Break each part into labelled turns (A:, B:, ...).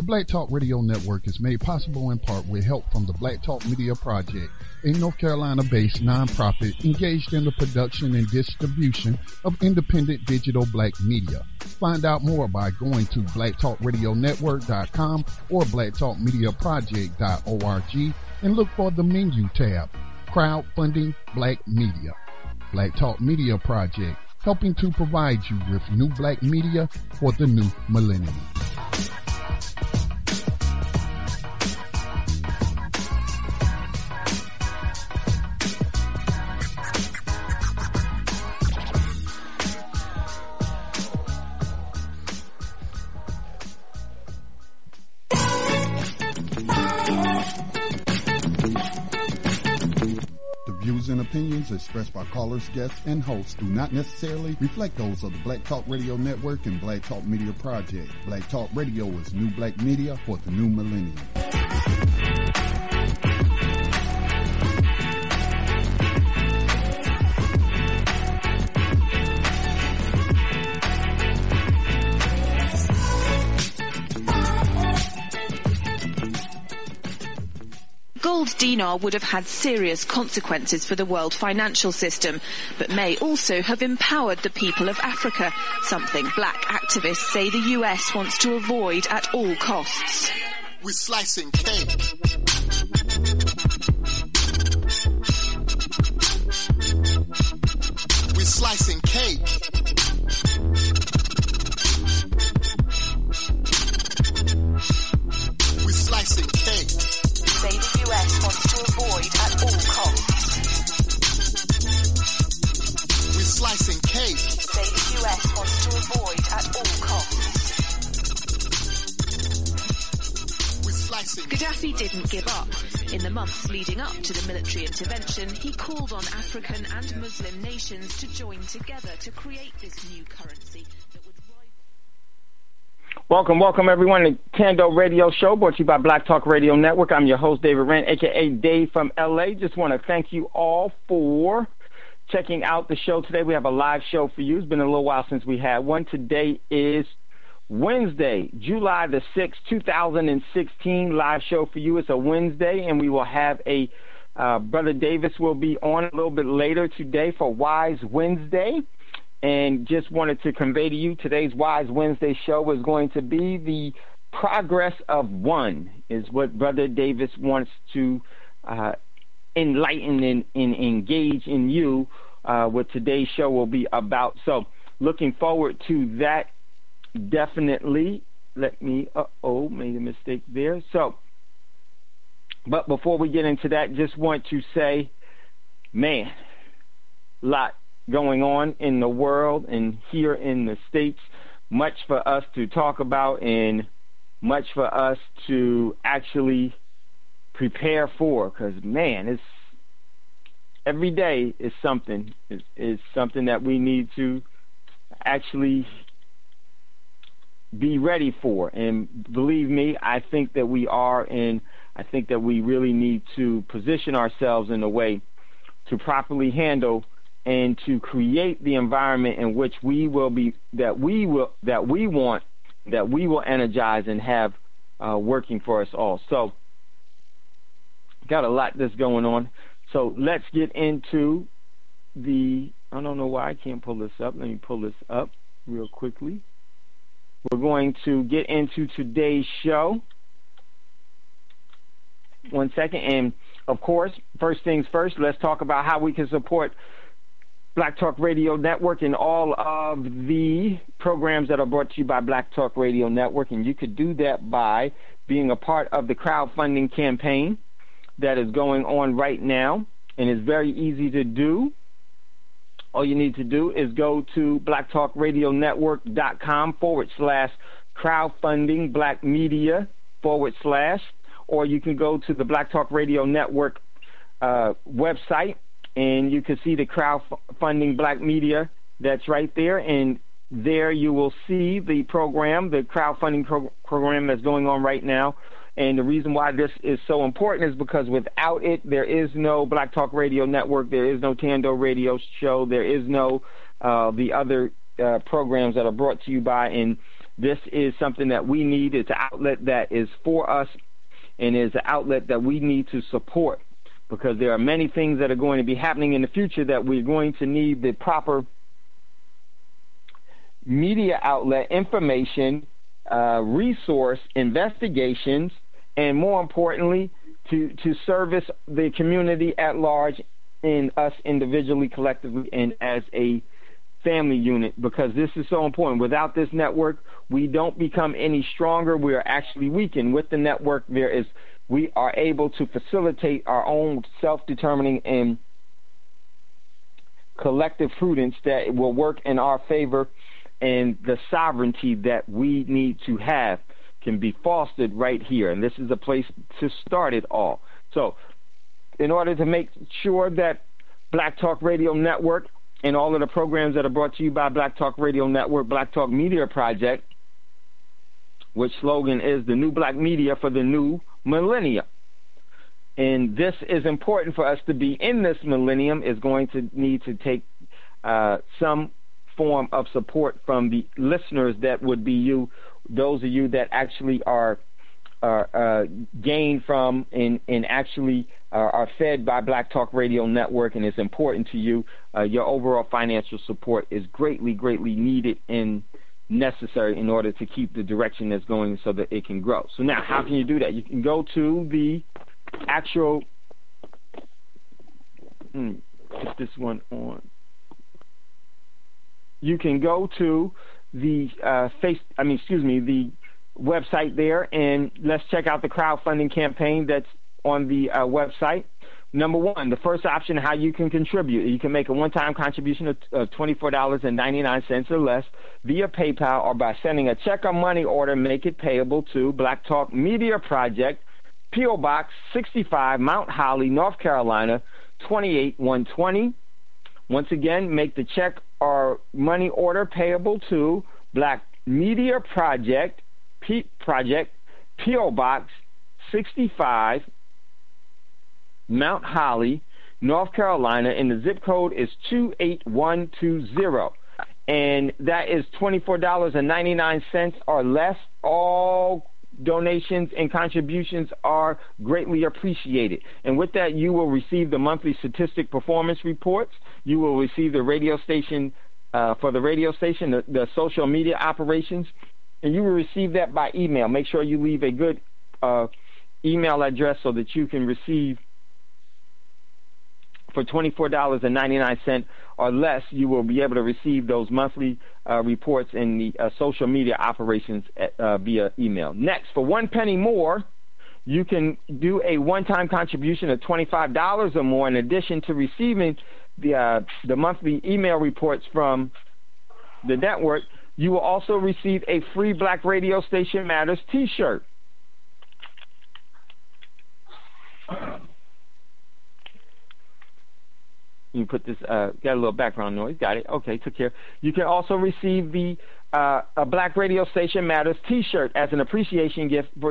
A: Black Talk Radio Network is made possible in part with help from the Black Talk Media Project, a North Carolina-based nonprofit engaged in the production and distribution of independent digital black media. Find out more by going to blacktalkradionetwork.com or blacktalkmediaproject.org and look for the menu tab, Crowdfunding Black Media. Black Talk Media Project, helping to provide you with new black media for the new millennium.
B: And opinions expressed by callers, guests, and hosts do not necessarily reflect those of the Black Talk Radio Network and Black Talk Media Project. Black Talk Radio is new black media for the new millennium.
C: Gold dinar would have had serious consequences for the world financial system, but may also have empowered the people of Africa, something black activists say the US wants to avoid at all costs.
D: We're slicing cake. We're slicing cake. We're slicing cake.
C: Say the US wants to avoid at all costs.
D: We're slicing cake.
C: Say the US wants to avoid at all costs.
D: We're slicing.
C: Gaddafi didn't give up. In the months leading up to the military intervention, he called on African and Muslim nations to join together to create this new currency that would
E: Welcome everyone to Tando Radio Show, brought to you by Black Talk Radio Network. I'm your host, David Rent, a.k.a. Dave from L.A. Just want to thank you all for checking out the show today. We have a live show for you. It's been a little while since we had one. Today is Wednesday, July the 6th, 2016, live show for you. It's a Wednesday, and we will have a Brother Davis will be on a little bit later today for Wise Wednesday. And just wanted to convey to you today's Wise Wednesday show is going to be the progress of one, is what Brother Davis wants to enlighten and engage in you what today's show will be about. So looking forward to that, definitely. Let me, made a mistake there. So, but before we get into that, just want to say, man, lot going on in the world and here in the States, much for us to talk about and much for us to actually prepare for, because man, it's every day is something that we need to actually be ready for. And believe me, I think that we are, and I think that we really need to position ourselves in a way to properly handle and to create the environment in which we will be, that we will energize and have working for us all. So, got a lot that's going on. So let's get into I don't know why I can't pull this up. Let me pull this up real quickly. We're going to get into today's show. One second. And, of course, first things first, let's talk about how we can support Black Talk Radio Network and all of the programs that are brought to you by Black Talk Radio Network. And you could do that by being a part of the crowdfunding campaign that is going on right now. And it's very easy to do. All you need to do is go to blacktalkradionetwork.com/crowdfunding black media / or you can go to the Black Talk Radio Network website, and you can see the crowdfunding black media that's right there. And there you will see the program, the crowdfunding program that's going on right now. And the reason why this is so important is because without it, there is no Black Talk Radio Network, there is no Tando Radio Show, there is no the other programs that are brought to you by and This is something that we need. It's an outlet that is for us and is an outlet that we need to support, because there are many things that are going to be happening in the future that we're going to need the proper media outlet, information, resource, investigations, and more importantly, to service the community at large, and us individually, collectively, and as a family unit, because this is so important. Without this network, we don't become any stronger. We are actually weakened. With the network, we are able to facilitate our own self-determining and collective prudence that will work in our favor, and the sovereignty that we need to have can be fostered right here. And this is a place to start it all. So in order to make sure that Black Talk Radio Network and all of the programs that are brought to you by Black Talk Radio Network, Black Talk Media Project, which slogan is the new black media for the new millennium. And this is important for us to be in this millennium, is going to need to take some form of support from the listeners that would be you, those of you that actually are gained from and actually are fed by Black Talk Radio Network, and it's important to you. Your overall financial support is greatly, greatly needed and necessary in order to keep the direction that's going so that it can grow. So now, how can you do that? You can go to the actual, put this one on. You can go to the the website there, and let's check out the crowdfunding campaign that's on the website. Number one, the first option, how you can contribute. You can make a one-time contribution of $24.99 or less via PayPal, or by sending a check or money order. Make it payable to Black Talk Media Project, P.O. Box 65, Mount Holly, North Carolina, 28120. Once again, make the check or money order payable to Black Media Project, P.O. Box 65, Mount Holly, North Carolina, and the zip code is 28120. And that is $24.99 or less. All donations and contributions are greatly appreciated. And with that, you will receive the monthly statistic performance reports. You will receive the radio station, for the radio station, the social media operations, and you will receive that by email. Make sure you leave a good email address so that you can receive, for $24.99 or less, you will be able to receive those monthly reports in the social media operations via email. Next, for 1 penny more, you can do a one-time contribution of $25 or more. In addition to receiving the monthly email reports from the network, you will also receive a free Black Radio Station Matters T-shirt. You put this, got a little background noise. Got it. Okay, took care. You can also receive the a Black Radio Station Matters T-shirt as an appreciation gift for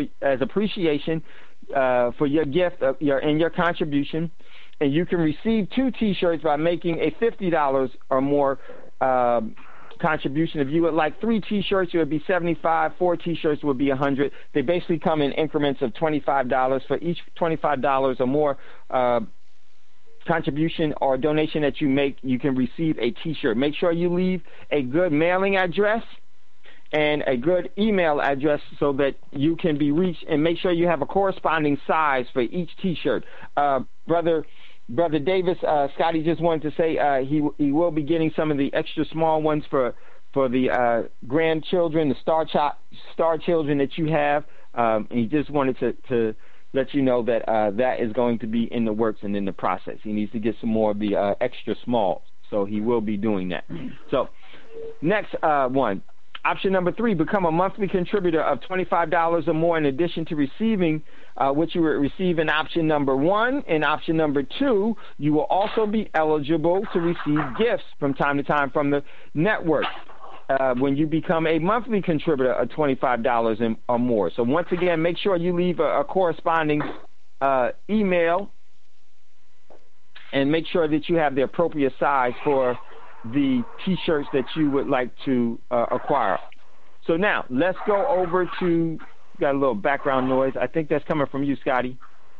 E: your gift and your contribution. And you can receive 2 T-shirts by making a $50 or more contribution. If you would like 3 T-shirts, it would be $75. 4 T-shirts would be $100. They basically come in increments of $25. For each $25 or more contribution or donation that you make, you can receive a T-shirt. Make sure you leave a good mailing address and a good email address so that you can be reached, and make sure you have a corresponding size for each T-shirt. Brother Davis, Scotty just wanted to say he will be getting some of the extra small ones for the grandchildren, the star children that you have. And he just wanted to let you know that that is going to be in the works and in the process. He needs to get some more of the extra smalls, so he will be doing that. So next one, option number 3, become a monthly contributor of $25 or more, in addition to receiving what you would receive in option number 1. In option number 2, you will also be eligible to receive gifts from time to time from the network when you become a monthly contributor of $25 or more. So once again, make sure you leave a corresponding email, and make sure that you have the appropriate size for the T-shirts that you would like to acquire. So now let's go over to, got a little background noise. I think that's coming from you, Scotty.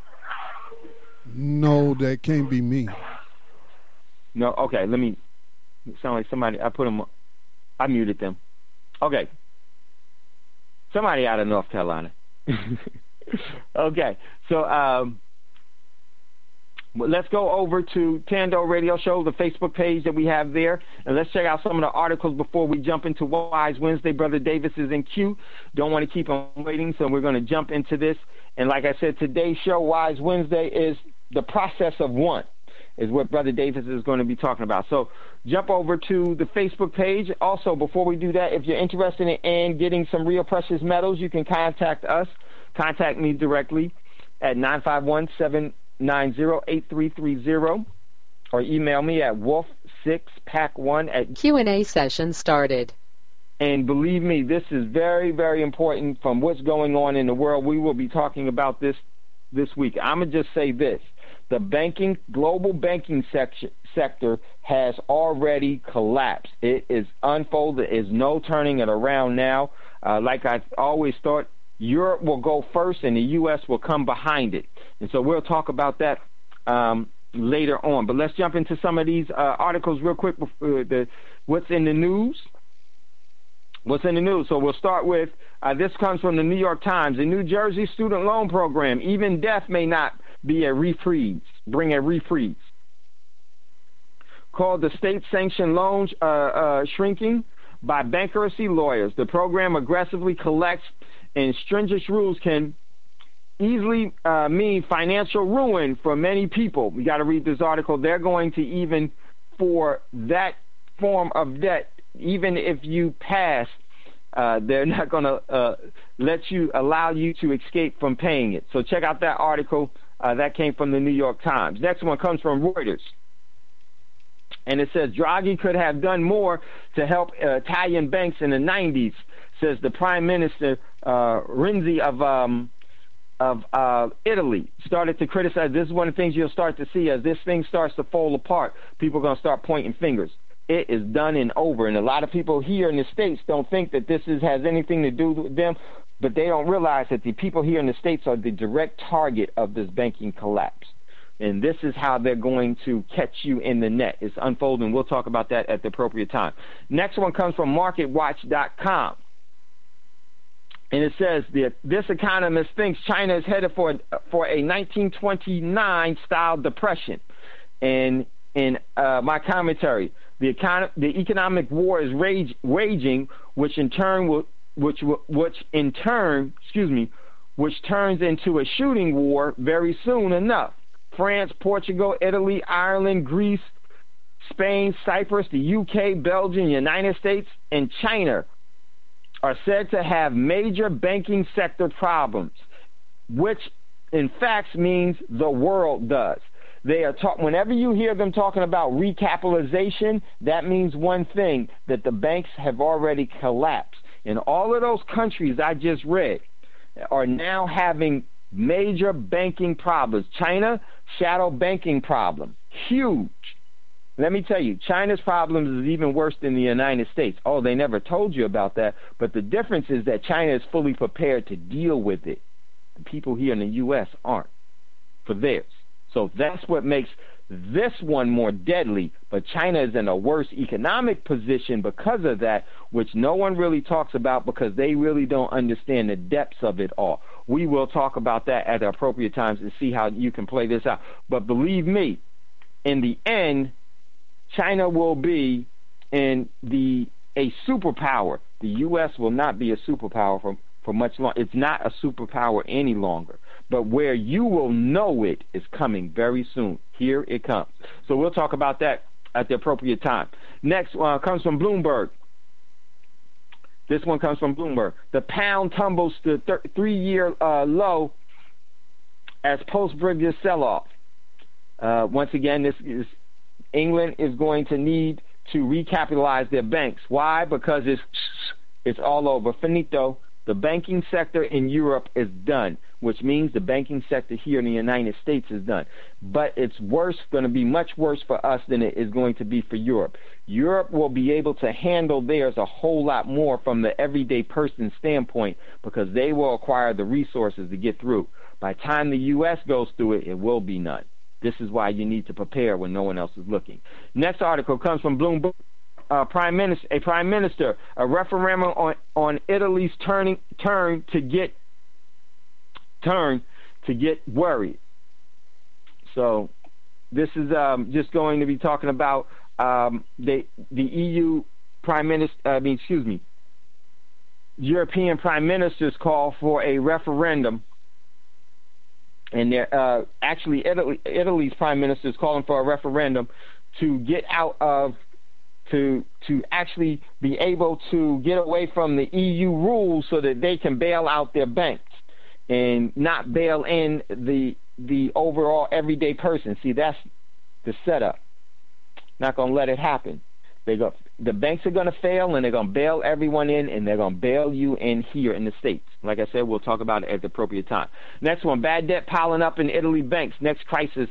F: No, that can't be me.
E: No, okay, let me, sound like somebody, I muted them. Okay. Somebody out of North Carolina. Okay, so let's go over to Tando Radio Show, the Facebook page that we have there, and let's check out some of the articles before we jump into Wise Wednesday. Brother Davis is in queue. Don't want to keep him waiting, so we're going to jump into this. And like I said, today's show, Wise Wednesday, is the process of one, is what Brother Davis is going to be talking about. So jump over to the Facebook page. Also, before we do that, if you're interested in getting some real precious metals, you can contact us. Contact me directly at 951-790-8330 or email me at wolf6pack1 at
G: Q&A session started.
E: And believe me, this is very, very important from what's going on in the world. We will be talking about this week. I'm going to just say this. The global banking sector has already collapsed. It is unfolded. There is no turning it around now. Like I've always thought, Europe will go first and the U.S. will come behind it. And so we'll talk about that later on. But let's jump into some of these articles real quick. What's in the news? What's in the news? So we'll start with, this comes from the New York Times. The New Jersey student loan program, even death may not be a reprise, bring a reprise. Called the state-sanctioned loans shrinking by bankruptcy lawyers. The program aggressively collects, and stringent rules can easily mean financial ruin for many people. We got to read this article. They're going to, even for that form of debt, even if you pass, they're not going to allow you to escape from paying it. So check out that article. That came from the New York Times. Next one comes from Reuters. And it says, Draghi could have done more to help Italian banks in the 90s, says the Prime Minister Renzi of Italy. Started to criticize. This is one of the things you'll start to see as this thing starts to fall apart. People are going to start pointing fingers. It is done and over. And a lot of people here in the States don't think that this has anything to do with them, but they don't realize that the people here in the States are the direct target of this banking collapse. And this is how they're going to catch you in the net. It's unfolding. We'll talk about that at the appropriate time. Next one comes from MarketWatch.com. And it says, this economist thinks China is headed for a 1929-style depression. And in my commentary, the economic war is raging, which turns into a shooting war very soon enough. France, Portugal, Italy, Ireland, Greece, Spain, Cyprus, the UK, Belgium, United States, and China are said to have major banking sector problems, which in fact means the world does. They are whenever you hear them talking about recapitalization, that means one thing, that the banks have already collapsed. And all of those countries I just read are now having major banking problems. China, shadow banking problem, huge. Let me tell you, China's problems is even worse than the United States. Oh, they never told you about that. But the difference is that China is fully prepared to deal with it. The people here in the U.S. aren't for theirs. So that's what makes this one more deadly. But China is in a worse economic position because of that, which no one really talks about because they really don't understand the depths of it all. We will talk about that at the appropriate times and see how you can play this out. But believe me, in the end, China will be a superpower. The U.S. will not be a superpower for much longer. It's not a superpower any longer. But where you will know it is coming very soon. Here it comes. So we'll talk about that at the appropriate time. Next comes from Bloomberg. This one comes from Bloomberg. The pound tumbles to 3-year low as post-Brexit sell-off. Once again, England is going to need to recapitalize their banks. Why? Because it's all over. Finito. The banking sector in Europe is done. which means the banking sector here in the United States is done. But it's worse, going to be much worse for us than it is going to be for Europe. Europe will be able to handle theirs a whole lot more from the everyday person standpoint because they will acquire the resources to get through. By the time the U.S. goes through it, it will be none. This is why you need to prepare when no one else is looking. Next article comes from Bloomberg. Prime Minister, a referendum on Italy's turn to get worried. So this is just going to be talking about the EU Prime Minister, European Prime Ministers call for a referendum. And they're actually Italy's Prime Minister is calling for a referendum to get out of to actually be able to get away from the EU rules so that they can bail out their banks and not bail in the overall everyday person. See, that's the setup. Not going to let it happen. The banks are going to fail, and they're going to bail everyone in, and they're going to bail you in here in the States. Like I said, we'll talk about it at the appropriate time. Next one, bad debt piling up in Italy banks. Next crisis.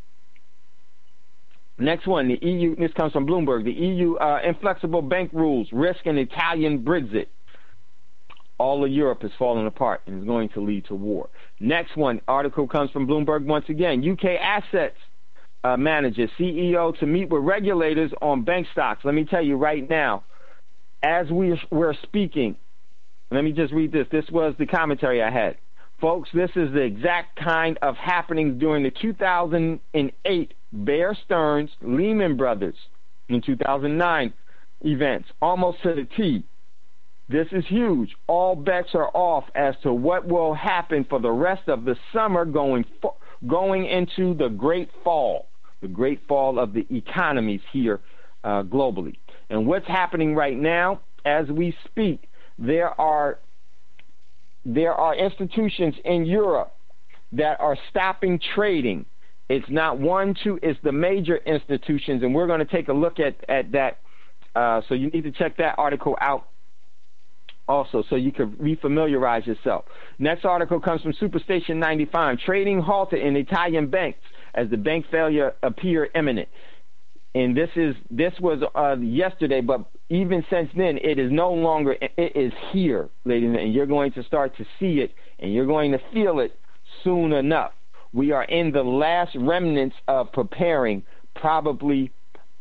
E: Next one, the EU, this comes from Bloomberg, the EU inflexible bank rules risk an Italian Brexit. All of Europe is falling apart and is going to lead to war. Next one, article comes from Bloomberg once again. UK assets manager, CEO to meet with regulators on bank stocks. Let me tell you right now, as we're speaking, let me just read this. This was the commentary I had. Folks, this is the exact kind of happenings during the 2008 Bear Stearns, Lehman Brothers in 2009 events, almost to the T. This is huge. All bets are off as to what will happen for the rest of the summer going into the great fall of the economies here globally. And what's happening right now, as we speak, there are institutions in Europe that are stopping trading. It's not one, two, it's the major institutions, and we're going to take a look at that. So you need to check that article out also so you can refamiliarize yourself. Next article comes from Superstation 95. Trading halted in Italian banks as the bank failure appeared imminent. And this was yesterday, but even since then, it is no longer, it is here, ladies and gentlemen, and you're going to start to see it, and you're going to feel it soon enough. We are in the last remnants of preparing, probably,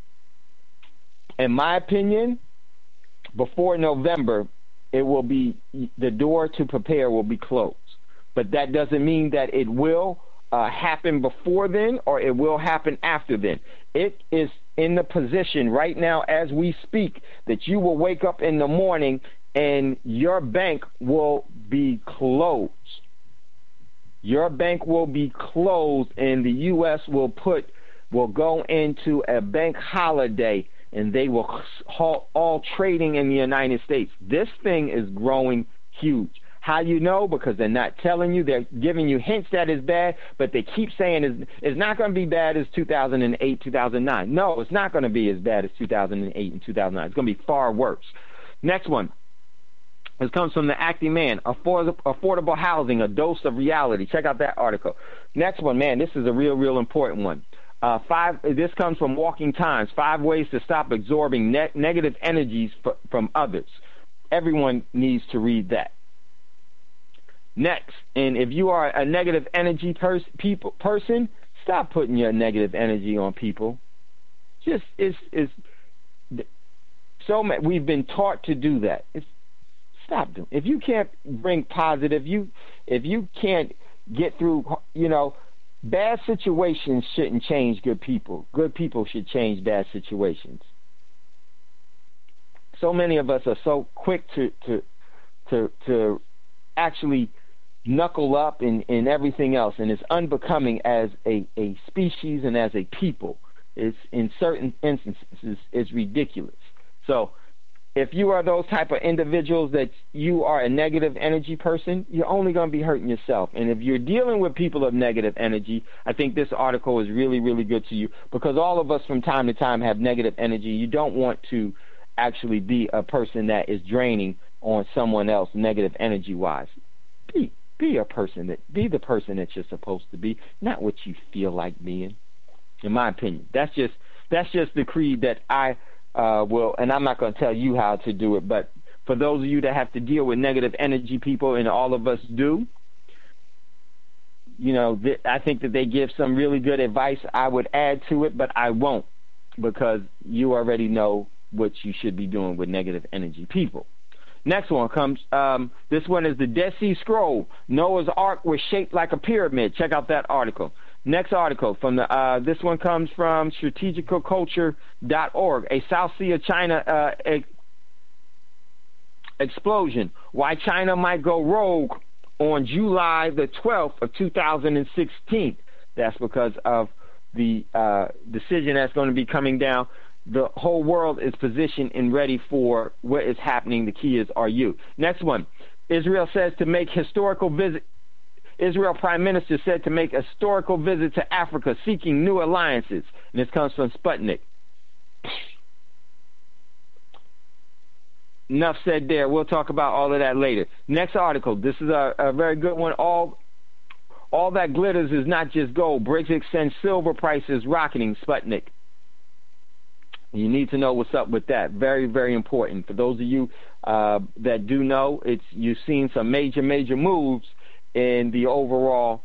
E: in my opinion, before November, it will be, the door to prepare will be closed. But that doesn't mean that it will happen before then or it will happen after then. It is in the position right now as we speak that you will wake up in the morning and your bank will be closed. Your bank will be closed, and the U.S. will go into a bank holiday, and they will halt all trading in the United States. This thing is growing huge. How you know? Because they're not telling you. They're giving you hints that it's bad, but they keep saying it's not going to be bad as 2008, 2009. No, it's not going to be as bad as 2008 and 2009. It's going to be far worse. Next one. This comes from the Acting Man, affordable housing, a dose of reality. Check out that article. Next one, man, this is a real important one. This comes from Walking Times, 5 ways to stop absorbing negative energies from others. Everyone needs to read that. Next, and if you are a negative energy person, stop putting your negative energy on people. We've been taught to do that. Stop doing. If you can't bring positive, if you can't get through, bad situations shouldn't change good people. Good people should change bad situations. So many of us are so quick to actually knuckle up in everything else, and it's unbecoming as a species and as a people. It's in certain instances it's ridiculous. So if you are those type of individuals that you are a negative energy person, you're only going to be hurting yourself. And if you're dealing with people of negative energy, I think this article is really good to you, because all of us from time to time have negative energy. You don't want to actually be a person that is draining on someone else negative energy-wise. Be the person that you're supposed to be, not what you feel like being. In my opinion, that's just the creed that I will, and I'm not going to tell you how to do it, but for those of you that have to deal with negative energy people, and all of us do, I think that they give some really good advice. I would add to it, but I won't, because you already know what you should be doing with negative energy people. Next one comes, this one is the Dead Sea Scroll. Noah's Ark was shaped like a pyramid. Check out that article. Next article from this one comes from strategicalculture.org. A South Sea of China explosion. Why China might go rogue on July the 12th of 2016. That's because of the decision that's going to be coming down. The whole world is positioned and ready for what is happening. The key is, are you? Next one. Israel says to make historical visit. Israel Prime Minister said to make a historical visit to Africa, seeking new alliances. And this comes from Sputnik. Enough said there. We'll talk about all of that later. Next article. This is a very good one. All that glitters is not just gold. Brexit sends silver prices rocketing. Sputnik. You need to know what's up with that. Very, very important. For those of you that do know, you've seen some major moves in the overall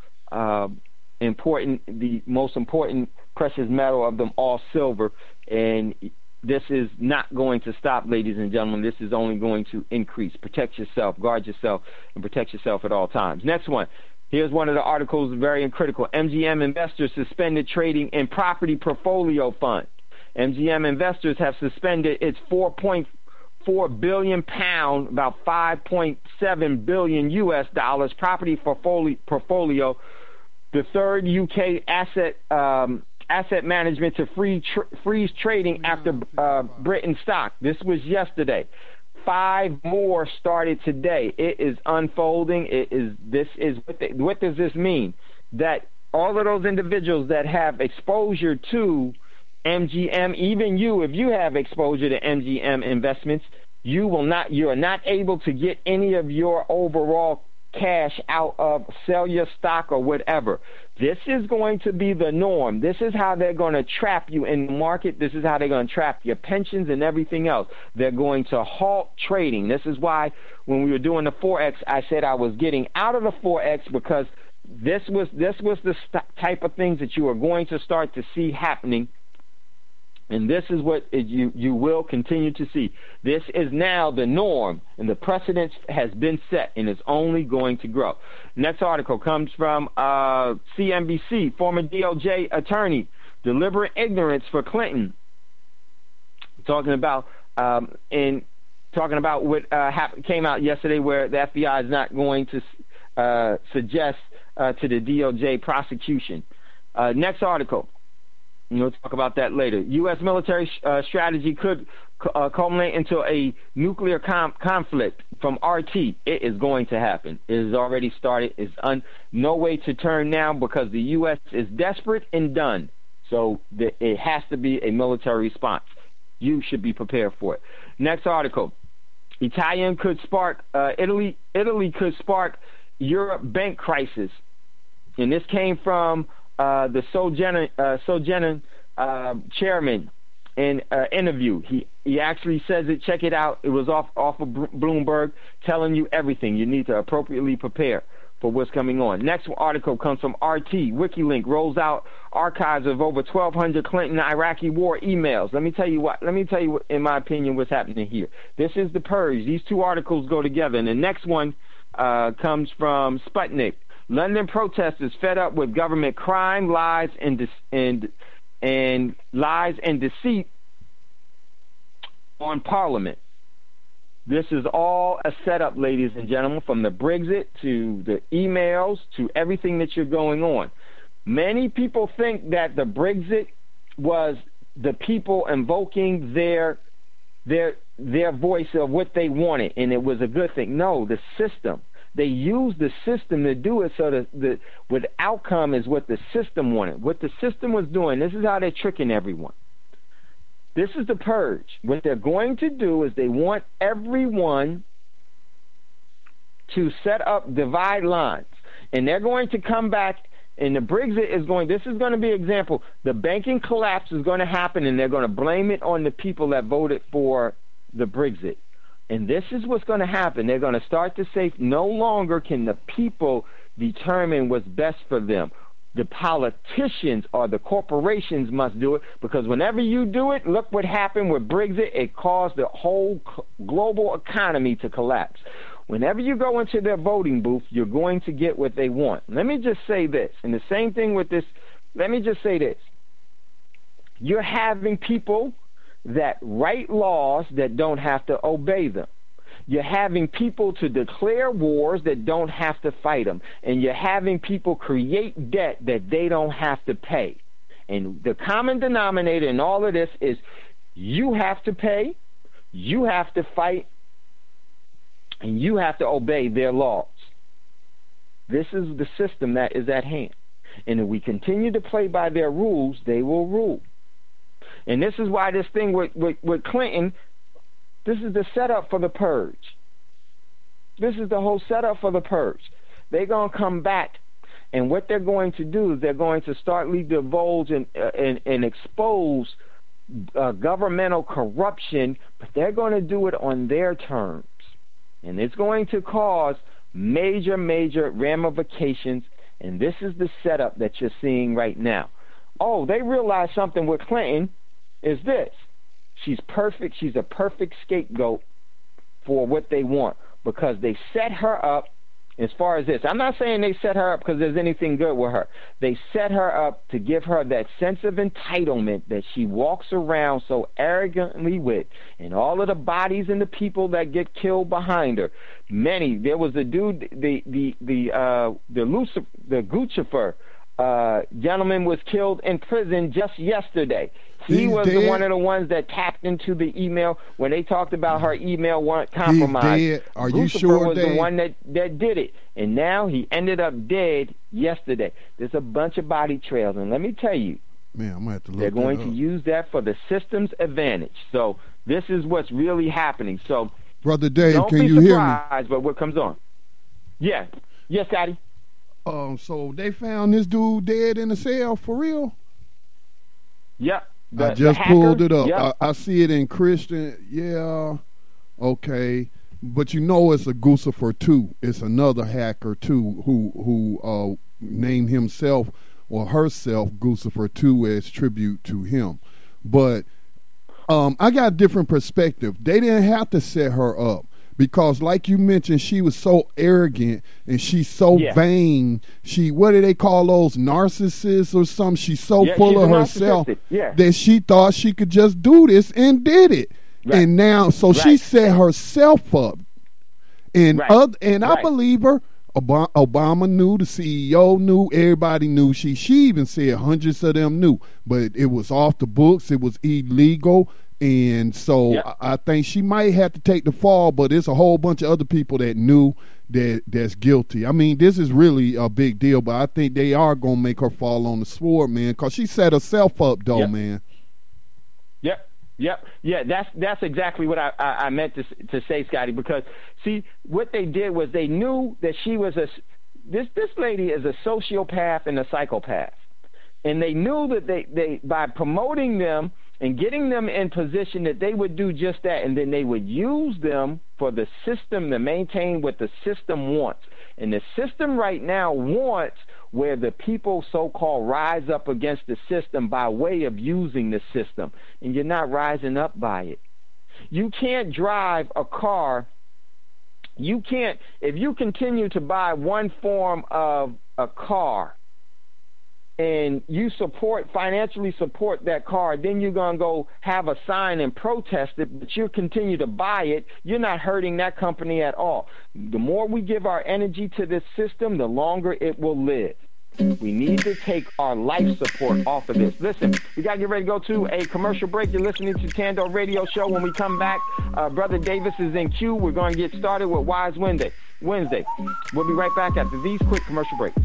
E: the most important precious metal of them all, silver. And this is not going to stop, ladies and gentlemen. This is only going to increase. Protect yourself, guard yourself, and protect yourself at all times. Next one. Here's one of the articles, very critical. MGM investors suspended trading in property portfolio fund. MGM investors have suspended its £4.4 billion, about $5.7 billion US dollars property portfolio, the third UK asset management to freeze trading after Britain stock. This was yesterday. 5 more started today. It is unfolding. What does this mean? That all of those individuals that have exposure to MGM, even you, if you have exposure to MGM investments, you are not able to get any of your overall cash out of, sell your stock or whatever. This is going to be the norm. This is how they're going to trap you in the market. This is how they're going to trap your pensions and everything else. They're going to halt trading. This is why when we were doing the Forex, I said I was getting out of the Forex, because this was the type of things that you are going to start to see happening. And this is what you will continue to see. This is now the norm, and the precedent has been set, and it's only going to grow. Next article comes from CNBC. Former DOJ attorney, deliberate ignorance for Clinton. Talking about what came out yesterday, where the FBI is not going to suggest to the DOJ prosecution. Next article. We'll talk about that later. U.S. military strategy could culminate into a nuclear conflict from RT. It is going to happen. It has already started. It's no way to turn now, because the U.S. is desperate and done. So it has to be a military response. You should be prepared for it. Next article. Italy could spark Europe bank crisis. And this came from the Sogenin chairman in an interview. He actually says it. Check it out. It was off of Bloomberg, telling you everything you need to appropriately prepare for what's coming on. Next article comes from RT. WikiLeaks rolls out archives of over 1,200 Clinton-Iraqi war emails. Let me tell you what, in my opinion, what's happening here. This is the purge. These two articles go together. And the next one comes from Sputnik. London protesters fed up with government crime, lies, and deceit on Parliament. This is all a setup, ladies and gentlemen, from the Brexit to the emails to everything that you're going on. Many people think that the Brexit was the people invoking their voice of what they wanted, and it was a good thing. No, the system. They used the system to do it, so the outcome is what the system wanted. What the system was doing, this is how they're tricking everyone. This is the purge. What they're going to do is they want everyone to set up divide lines. And they're going to come back, and the Brexit is going, this is going to be an example. The banking collapse is going to happen, and they're going to blame it on the people that voted for the Brexit. And this is what's going to happen. They're going to start to say no longer can the people determine what's best for them. The politicians or the corporations must do it, because whenever you do it, look what happened with Brexit. It caused the whole global economy to collapse. Whenever you go into their voting booth, you're going to get what they want. Let me just say this, and the same thing with this, let me just say this. You're having people that write laws that don't have to obey them. You're having people to declare wars that don't have to fight them. And you're having people create debt that they don't have to pay. And the common denominator in all of this is you have to pay, you have to fight, and you have to obey their laws. This is the system that is at hand. And if we continue to play by their rules, they will rule. And this is why this thing with Clinton, this is the setup for the purge. This is the whole setup for the purge. They're going to come back, and what they're going to do is they're going to startly divulge and expose governmental corruption, but they're going to do it on their terms. And it's going to cause major, major ramifications, and this is the setup that you're seeing right now. Oh, they realized something with Clinton is this. She's perfect. She's a perfect scapegoat for what they want, because they set her up as far as this. I'm not saying they set her up because there's anything good with her. They set her up to give her that sense of entitlement that she walks around so arrogantly with, and all of the bodies and the people that get killed behind her. Many. There was a dude, the Guccifer gentleman was killed in prison just yesterday. He was one of the ones that tapped into the email when they talked about her email weren't compromised.
A: He's dead. Are you
E: Lucifer
A: sure,
E: was
A: Dave?
E: the one that did it, and now he ended up dead yesterday. There's a bunch of body trails, and let me tell you,
A: man, I'm gonna have to look
E: they're going
A: that
E: to
A: up.
E: use that for the system's advantage. So this is what's really happening. So,
A: Brother Dave,
E: don't
A: can
E: be
A: you hear me?
E: surprised by what comes on. Yeah. Yes, Scotty.
A: So they found this dude dead in a cell for real?
E: Yep.
A: I just pulled it up.
E: Yep.
A: I see it in Christian. Yeah. Okay. But you know it's a Guccifer too. It's another hacker too who named himself or herself Guccifer too as tribute to him. But I got a different perspective. They didn't have to set her up. Because, like you mentioned, she was so arrogant and she's so vain. What do they call those, narcissists or something? She's so full of herself that she thought she could just do this and did it. Right. And now, so she set herself up. And I believe her. Obama knew, the CEO knew, everybody knew. She even said hundreds of them knew. But it was off the books. It was illegal. And so I think she might have to take the fall, but there's a whole bunch of other people that knew that's guilty. I mean, this is really a big deal, but I think they are going to make her fall on the sword, man, because she set herself up, though, man.
E: Yeah, that's exactly what I meant to say, Scotty, because, see, what they did was they knew that she was this lady is a sociopath and a psychopath. And they knew that they by promoting them and getting them in position that they would do just that, and then they would use them for the system to maintain what the system wants. And the system right now wants where the people so-called rise up against the system by way of using the system, and you're not rising up by it. You can't drive a car. You can't, if you continue to buy one form of a car, and you financially support that car, then you're going to go have a sign and protest it, but you continue to buy it, you're not hurting that company at all. The more we give our energy to this system, the longer it will live. We need to take our life support off of this. Listen, we got to get ready to go to a commercial break. You're listening to Tando Radio Show. When we come back, Brother Davis is in queue. We're going to get started with Wise Wednesday. We'll be right back after these quick commercial breaks.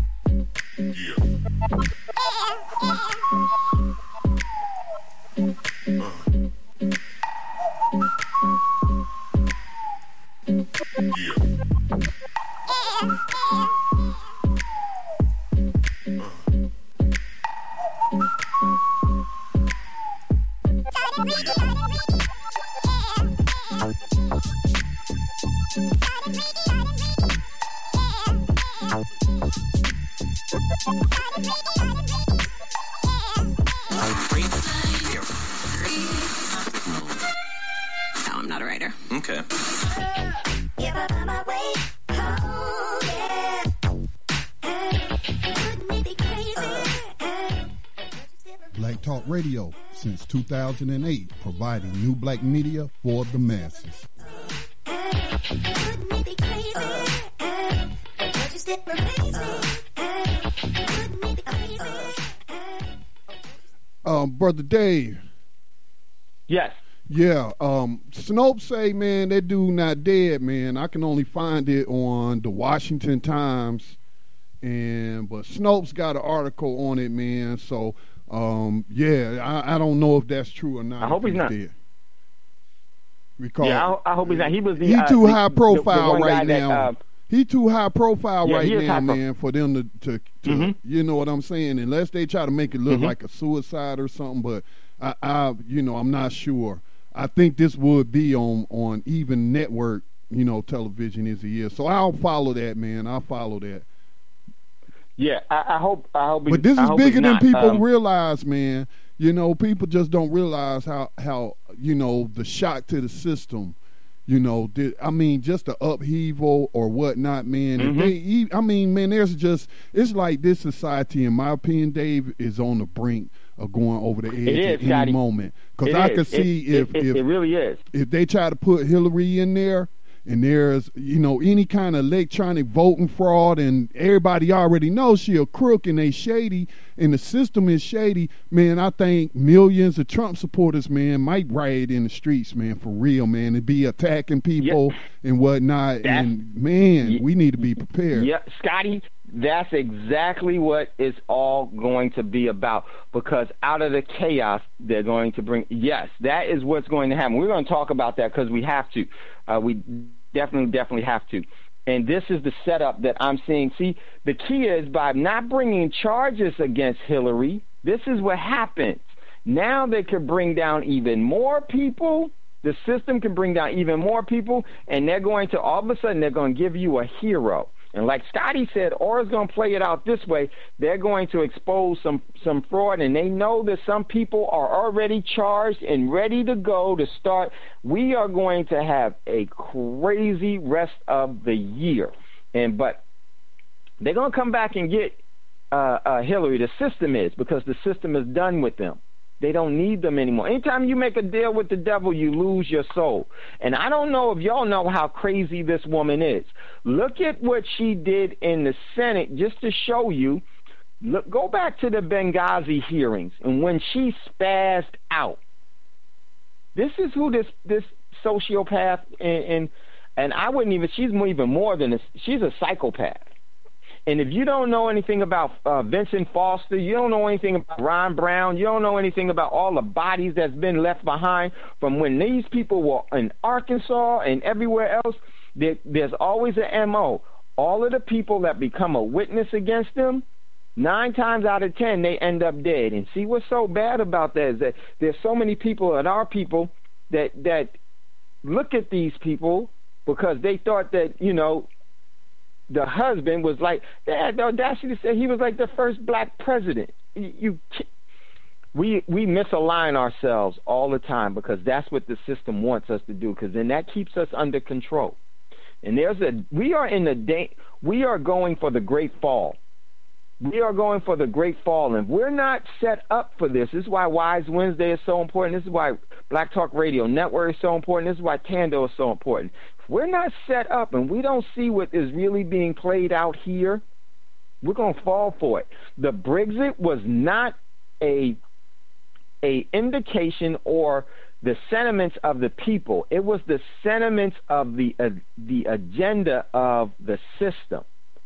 F: No, I'm not a writer.
H: Okay.
B: Black Talk Radio since 2008, providing new black media for the masses. Brother Dave.
E: Yes.
B: Yeah, Snopes say, man, that dude not dead, man. I can only find it on the Washington Times, but Snopes got an article on it, man. So, yeah, I don't know if that's true or not.
E: I hope he's not
B: dead. Because
E: yeah, I hope he's not. He was the.
B: He too high profile
E: the
B: right
E: that,
B: now. He too high profile
E: yeah,
B: right now, man, for them to you know what I'm saying? Unless they try to make it look like a suicide or something, but I I'm not sure. I think this would be on even network, television as he is. So I'll follow that, man. I'll follow that.
E: Yeah, I hope.
B: But this is bigger than people realize, man. People just don't realize how the shock to the system. Just the upheaval or whatnot, man. It's like this society, in my opinion, Dave, is on the brink of going over the edge at any moment. Because I could see if
E: it really is.
B: If they try to put Hillary in there, and there's, any kind of electronic voting fraud, and everybody already knows she a crook and they shady, and the system is shady, man, I think millions of Trump supporters, man, might riot in the streets, man, for real, man, and be attacking people and whatnot. We need to be prepared.
E: Yeah, Scotty, that's exactly what it's all going to be about, because out of the chaos they're going to bring, yes, that is what's going to happen. We're going to talk about that because we have to. We definitely have to. And this is the setup that I'm seeing. See, the key is by not bringing charges against Hillary, this is what happens. Now they could bring down even more people. The system can bring down even more people, and they're going to, all of a sudden, they're going to give you a hero. And like Scotty said, Aura's going to play it out this way. They're going to expose some fraud, and they know that some people are already charged and ready to go to start. We are going to have a crazy rest of the year. But they're going to come back and get Hillary. The system is, because the system is done with them. They don't need them anymore. Anytime you make a deal with the devil, you lose your soul. And I don't know if y'all know how crazy this woman is. Look at what she did in the Senate just to show you. Look, go back to the Benghazi hearings and when she spazzed out. This is who this sociopath and I wouldn't even. She's even more than this. She's a psychopath. And if you don't know anything about Vincent Foster, you don't know anything about Ron Brown, you don't know anything about all the bodies that's been left behind from when these people were in Arkansas and everywhere else, there's always an MO. All of the people that become a witness against them, 9 times out of 10, they end up dead. And see, what's so bad about that is that there's so many people that are people that look at these people because they thought that, the husband was like, they had the audacity to say he was like the first black president. We misalign ourselves all the time because that's what the system wants us to do, because then that keeps us under control. And we are going for the great fall. We are going for the great fall, and we're not set up for this. This is why Wise Wednesday is so important. This is why Black Talk Radio Network is so important. This is why Tando is so important. If we're not set up and we don't see what is really being played out here, we're going to fall for it. The Brexit was not a indication or the sentiments of the people. It was the sentiments of the agenda of the system.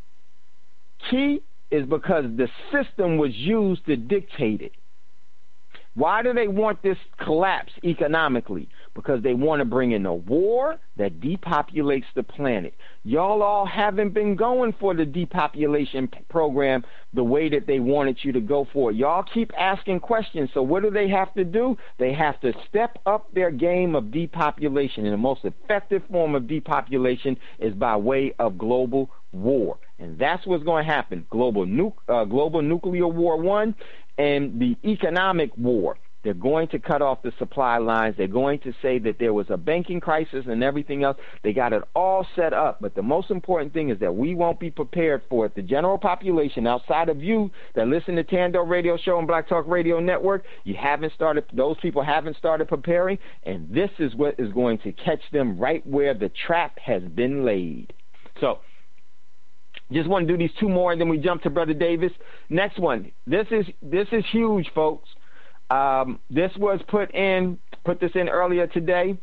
E: Key is because the system was used to dictate it. Why do they want this collapse economically? because they want to bring in a war that depopulates the planet. Y'all all haven't been going for the depopulation program the way that they wanted you to go for it. Y'all keep asking questions. So what do they have to do? They have to step up their game of depopulation. And the most effective form of depopulation is by way of global war. And that's what's going to happen. Global nuclear war one, and the economic war. They're going to cut off the supply lines. They're going to say that there was a banking crisis and everything else. They got it all set up. But the most important thing is that we won't be prepared for it. The general population, outside of you that listen to Tando Radio Show and Black Talk Radio Network, those people haven't started preparing. And this is what is going to catch them right where the trap has been laid. So, just want to do these two more, and then we jump to Brother Davis. Next one. This is huge, folks. This was put this in earlier today,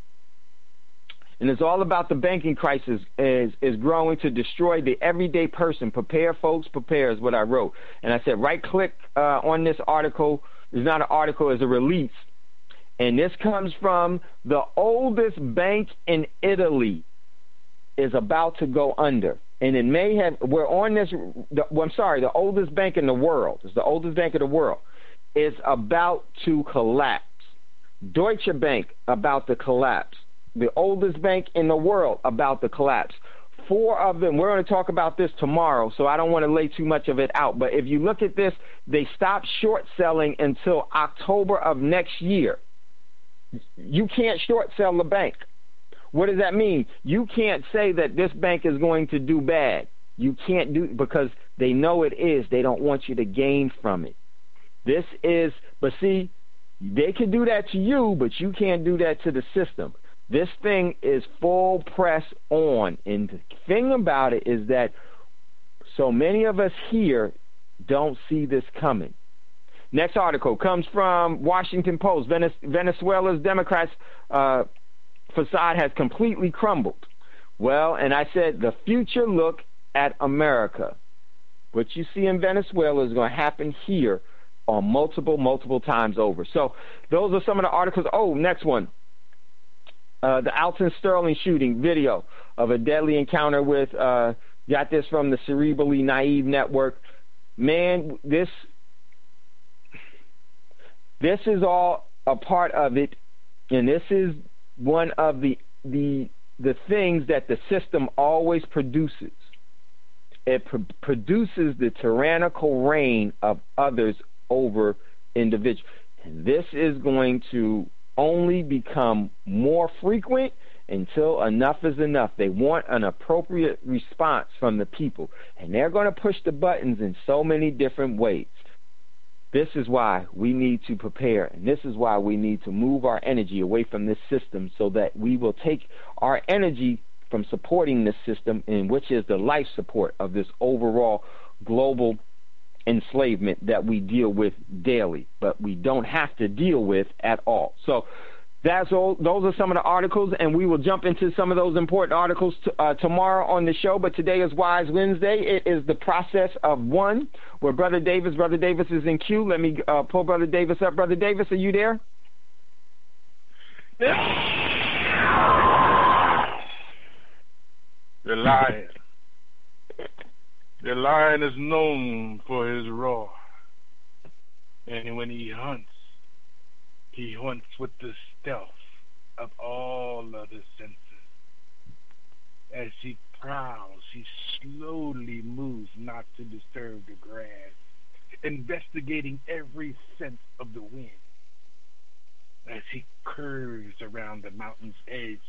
E: and it's all about the banking crisis is growing to destroy the everyday person. Prepare, folks, prepare is what I wrote. And I said right-click on this article. It's not an article, it's a release. And this comes from the oldest bank in Italy is about to go under. And it may have, the oldest bank in the world. It's the oldest bank in the world. Is about to collapse. Deutsche Bank about to collapse. The oldest bank in the world about to collapse. 4 of them, we're going to talk about this tomorrow, so I don't want to lay too much of it out. But if you look at this, they stopped short selling until October of next year. You can't short sell the bank. What does that mean? You can't say that this bank is going to do bad. You can't do, because they know it is. They don't want you to gain from it. But see, they can do that to you, but you can't do that to the system. This thing is full press on. And the thing about it is that so many of us here don't see this coming. Next article comes from Washington Post. Venezuela's Democrats' facade has completely crumbled. Well, and I said the future look at America. What you see in Venezuela is going to happen here on multiple times over. So those are some of the articles. Oh, next one. The Alton Sterling shooting video of a deadly encounter with, got this from the Cerebrally Naive Network. Man, this is all a part of it, and this is one of the things that the system always produces. It produces the tyrannical reign of others over individuals. And this is going to only become more frequent until enough is enough. They want an appropriate response from the people, and they're going to push the buttons in so many different ways. This is why we need to prepare, and this is why we need to move our energy away from this system so that we will take our energy from supporting this system, in which is the life support of this overall global enslavement that we deal with daily, but we don't have to deal with at all. So that's all. Those are some of the articles, and we will jump into some of those important articles tomorrow on the show. But today is Wise Wednesday. It is the process of one, where Brother Davis is in queue. Let me pull Brother Davis up. Brother Davis, are you there?
F: The lion. The lion is known for his roar. And when he hunts with the stealth of all other senses. As he prowls, he slowly moves not to disturb the grass, investigating every sense of the wind. As he curves around the mountain's edge,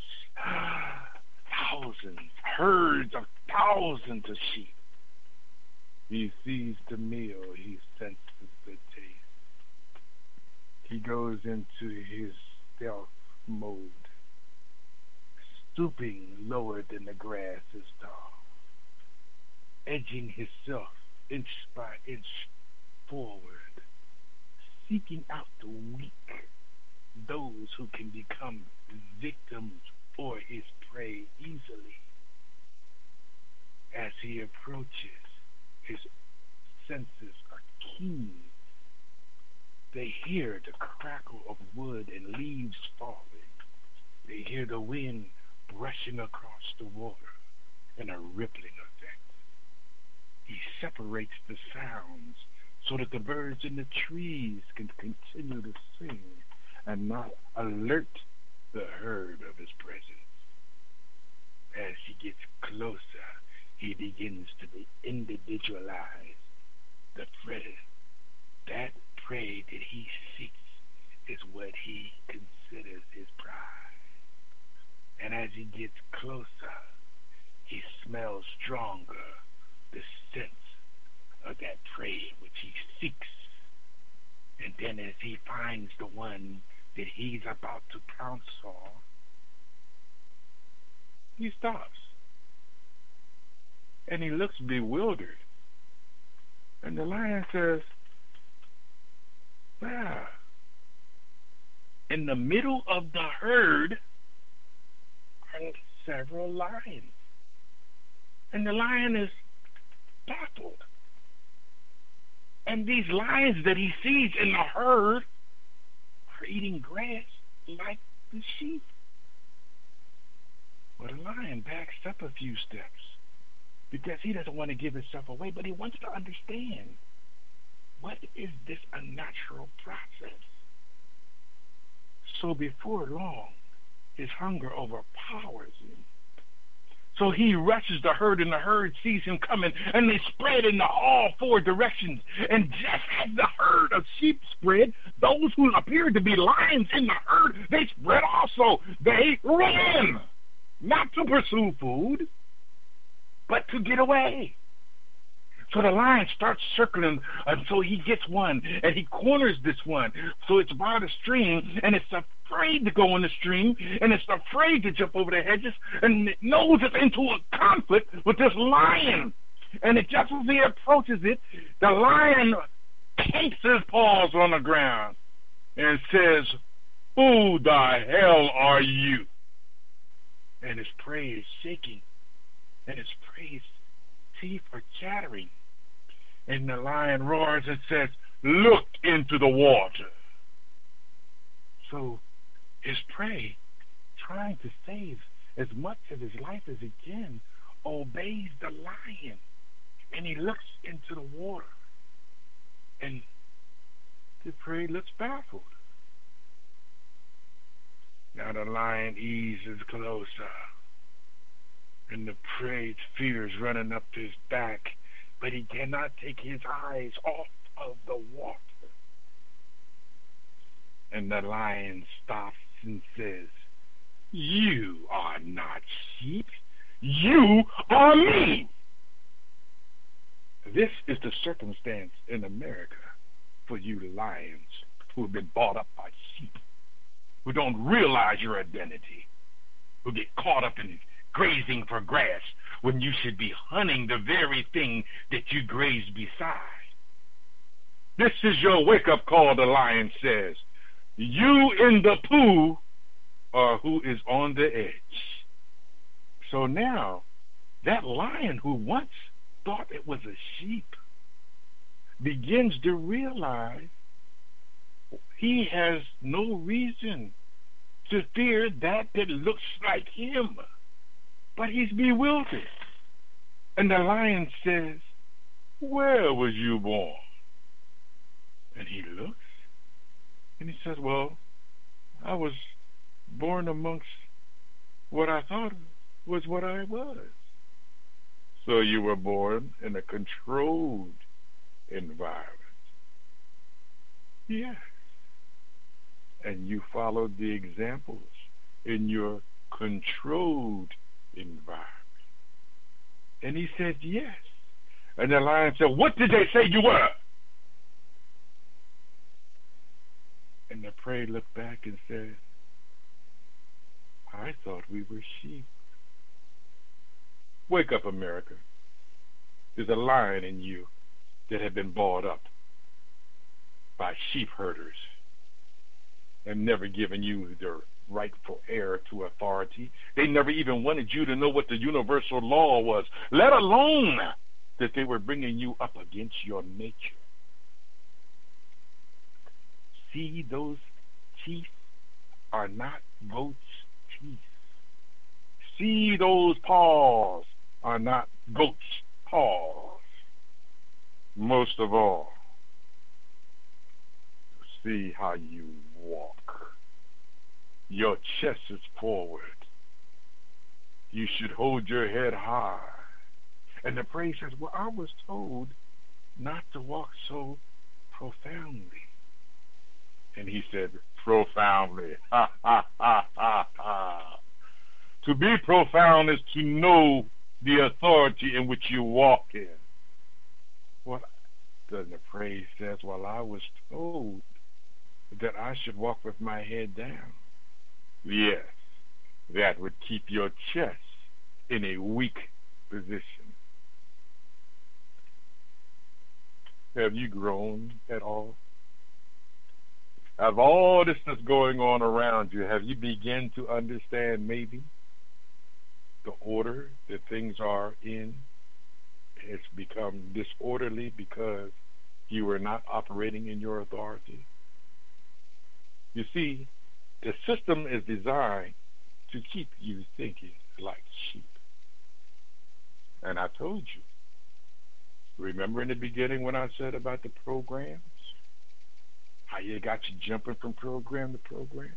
F: herds of thousands of sheep. He sees the meal, he senses the taste. He goes into his stealth mode, stooping lower than the grass is tall, edging himself inch by inch forward, seeking out the weak, those who can become victims or his prey easily. As he approaches, his senses are keen. They hear the crackle of wood and leaves falling. They hear the wind brushing across the water in a rippling effect. He separates the sounds so that the birds in the trees can continue to sing and not alert the herd of his presence. As he gets closer, he begins to be individualized. The predator, that prey that he seeks, is what he considers his prize. And as he gets closer, he smells stronger the sense of that prey which he seeks. And then as he finds the one that he's about to pounce on, he stops. And he looks bewildered. And the lion says, wow. In the middle of the herd are several lions. And the lion is baffled. And these lions that he sees in the herd are eating grass like the sheep. Well, the lion backs up a few steps because he doesn't want to give himself away, but he wants to understand, what is this unnatural process? So before long, his hunger overpowers him. So he rushes the herd, and the herd sees him coming, and they spread in all four directions. And just as the herd of sheep spread, those who appeared to be lions in the herd, they spread also. They ran, not to pursue food, but to get away. So the lion starts circling until he gets one, and he corners this one. So it's by the stream, and it's afraid to go in the stream, and it's afraid to jump over the hedges, and it knows it's into a conflict with this lion. And it, just as he approaches it, the lion takes his paws on the ground and says, "Who the hell are you?" And his prey is shaking, and his prey's teeth are chattering. And the lion roars and says, "Look into the water." So his prey, trying to save as much of his life as he can, obeys the lion. And he looks into the water. And the prey looks baffled. Now the lion eases closer. And the prey's fear is running up his back, but he cannot take his eyes off of the water. And the lion stops and says, "You are not sheep. You are me." This is the circumstance in America for you lions who have been bought up by sheep, who don't realize your identity, who get caught up in grazing for grass when you should be hunting the very thing that you graze beside. This is your wake-up call, the lion says. You in the poo are who is on the edge. So now, that lion who once thought it was a sheep begins to realize he has no reason to fear that looks like him. But he's bewildered. And the lion says, "Where was you born?" And he looks, and he says, "Well, I was born amongst what I thought was what I was." So you were born in a controlled environment. Yes. And you followed the examples in your controlled environment. And he said, "Yes." And the lion said, "What did they say you were?" And the prey looked back and said, "I thought we were sheep." Wake up, America. There's a lion in you that have been bought up by sheep herders and never given you the rightful heir to authority. They never even wanted you to know what the universal law was, let alone that they were bringing you up against your nature. See, those teeth are not goats' peace. See, those paws are not goat's paws. Most of all, see how you walk. Your chest is forward. You should hold your head high. And the praise says, well, I was told not to walk so profoundly. And he said, profoundly. Ha, ha, ha, ha, ha. To be profound is to know the authority in which you walk in. Well, the praise says, well, I was told that I should walk with my head down. Yes, that would keep your chest in a weak position. Have you grown at all? Of all this that's going on around you, have you begun to understand maybe the order that things are in? It's become disorderly because you are not operating in your authority. You see, the system is designed to keep you thinking like sheep. And I told you, remember in the beginning when I said about the programs? How you got you jumping from program to program?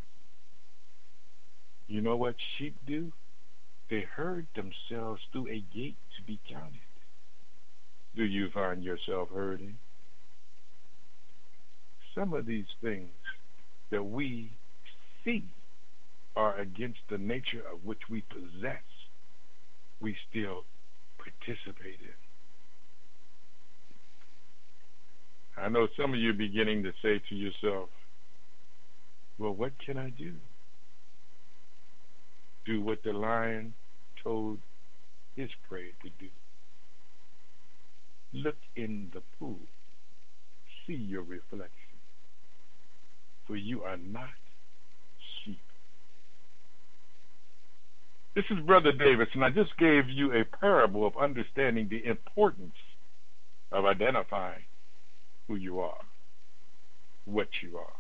F: You know what sheep do? They herd themselves through a gate to be counted. Do you find yourself herding? Some of these things that we see are against the nature of which we possess, we still participate in. I know some of you are beginning to say to yourself, well, what can I do? Do what the lion told his prey to do. Look in the pool. See your reflection. For you are not sheep. This is Brother Davis, and I just gave you a parable of understanding the importance of identifying who you are, what you are.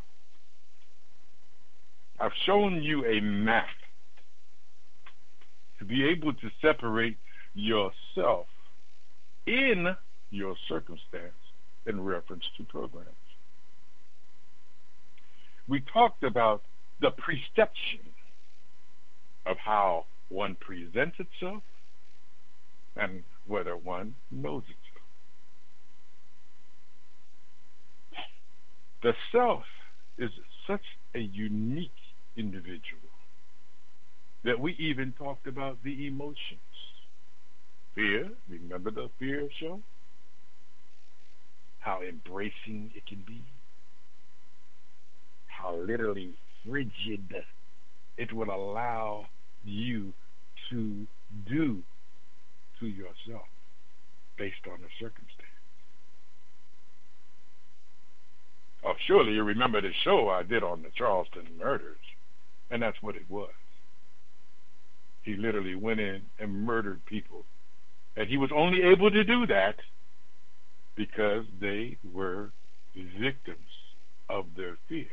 F: I've shown you a map to be able to separate yourself in your circumstance in reference to programs. We talked about the perception of how one presents itself and whether one knows itself. The self is such a unique individual that we even talked about the emotions. Fear, remember the fear show? How embracing it can be. How literally frigid it will allow you to do to yourself based on the circumstance. Oh, surely you remember the show I did on the Charleston murders, and that's what it was. He literally went in and murdered people, and he was only able to do that because they were victims of their fear.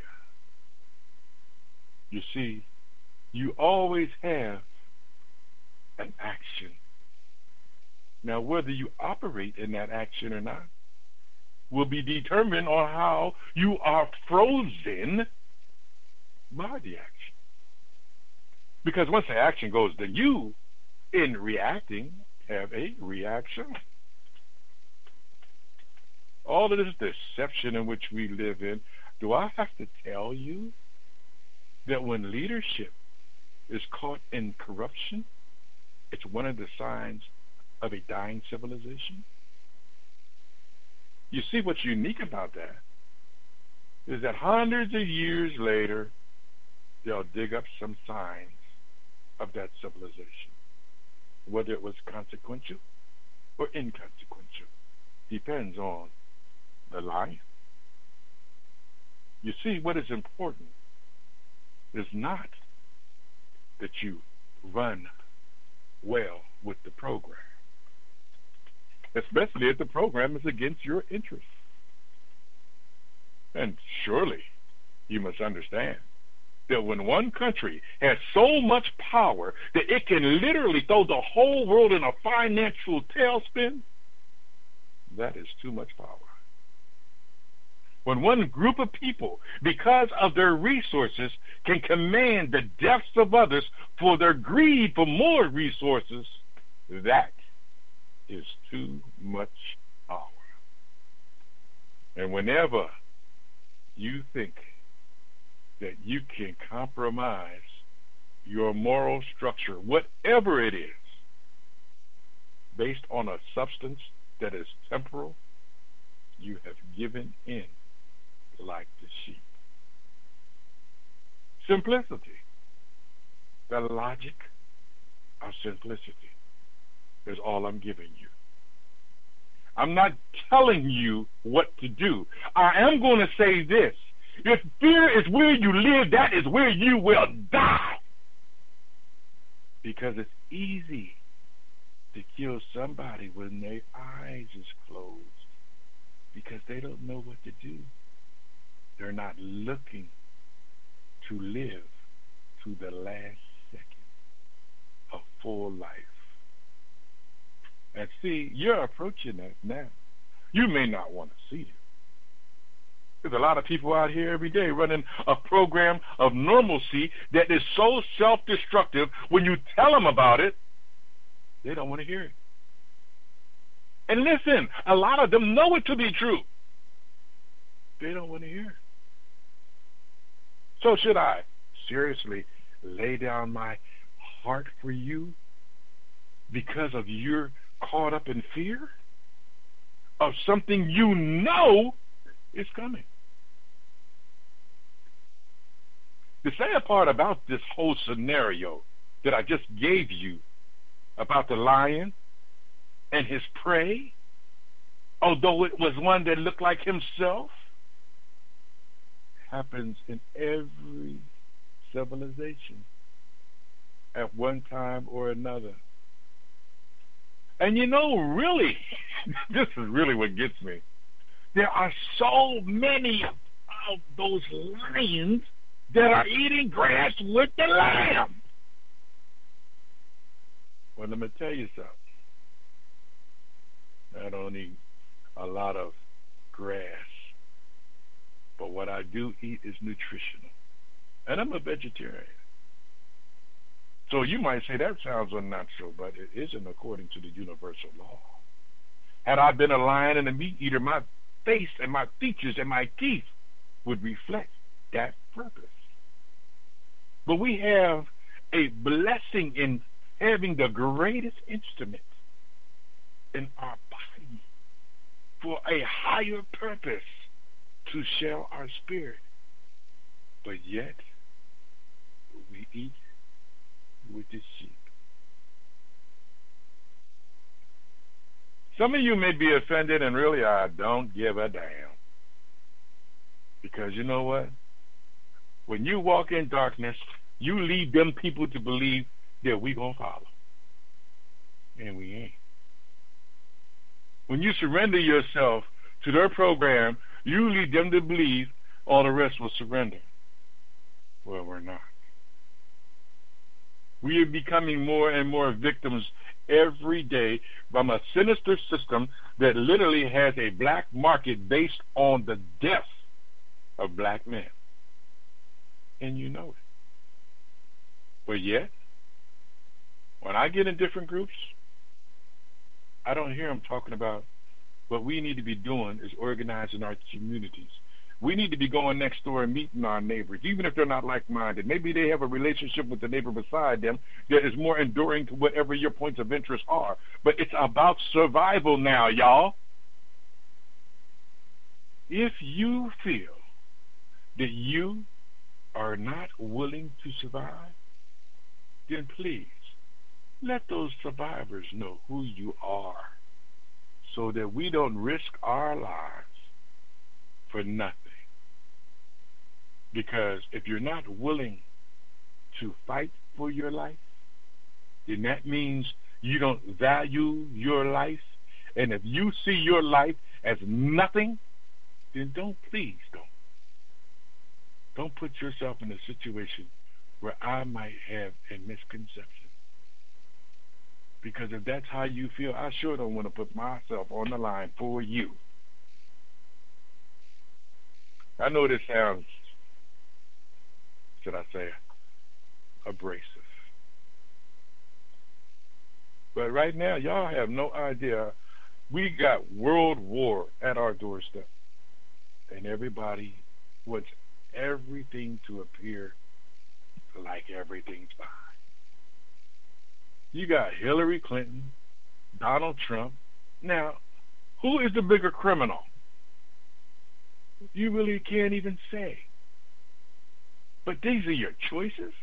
F: You see, you always have an action. Now, whether you operate in that action or not will be determined on how you are frozen by the action. Because once the action goes, then you, in reacting, have a reaction. All of this deception in which we live in, do I have to tell you that when leadership is caught in corruption, it's one of the signs of a dying civilization? You see, what's unique about that is that hundreds of years later, they'll dig up some signs of that civilization, whether it was consequential or inconsequential. Depends on the life. You see, what is important is not that you run well with the program, especially if the program is against your interests. And surely you must understand
H: that when one country has so much power that it can literally throw the whole world in a financial tailspin, that is too much power. When one group of people, because of their resources, can command the deaths of others for their greed for more resources, that is too much power. And whenever you think that you can compromise your moral structure, whatever it is, based on a substance that is temporal, you have given in like the sheep. Simplicity. The logic of simplicity is all I'm giving you. I'm not telling you what to do. I am going to say this. If fear is where you live, that is where you will die. Because it's easy to kill somebody when their eyes is closed because they don't know what to do. They're not looking to live to the last second of full life. And see, you're approaching that now. You may not want to see it. There's a lot of people out here every day running a program of normalcy that is so self-destructive. When you tell them about it, they don't want to hear it. And listen, a lot of them know it to be true. They don't want to hear it. So should I seriously lay down my heart for you because of you're caught up in fear of something you know is coming? The sad part about this whole scenario that I just gave you about the lion and his prey, although it was one that looked like himself, happens in every civilization at one time or another. And you know, really, this is really what gets me. There are so many of those lions that are eating grass with the lamb. Well, let me tell you something. I don't eat a lot of grass, but what I do eat is nutritional. And I'm a vegetarian. So you might say that sounds unnatural, but it isn't according to the universal law. Had I been a lion and a meat eater, my face and my features and my teeth would reflect that purpose. But we have a blessing in having the greatest instrument in our body for a higher purpose to share our spirit. But yet, we eat with the sheep. Some of you may be offended, and really I don't give a damn. Because you know what? When you walk in darkness, you lead them people to believe that we gonna follow. And we ain't. When you surrender yourself to their program, you lead them to believe all the rest will surrender. Well, we're not. We are becoming more and more victims every day from a sinister system that literally has a black market based on the death of black men. And you know it. But yet, when I get in different groups, I don't hear them talking about what we need to be doing is organizing our communities. We need to be going next door and meeting our neighbors, even if they're not like-minded. Maybe they have a relationship with the neighbor beside them that is more enduring to whatever your points of interest are. But it's about survival now, y'all. If you feel that you are not willing to survive, then please let those survivors know who you are so that we don't risk our lives for nothing. Because if you're not willing to fight for your life, then that means you don't value your life. And if you see your life as nothing, then please don't. Don't put yourself in a situation where I might have a misconception. Because if that's how you feel, I sure don't want to put myself on the line for you. I know this sounds, should I say, abrasive. But right now, y'all have no idea. We got world war at our doorstep. And everybody wants everything to appear like everything's fine. You got Hillary Clinton, Donald Trump. Now, who is the bigger criminal? You really can't even say. But these are your choices?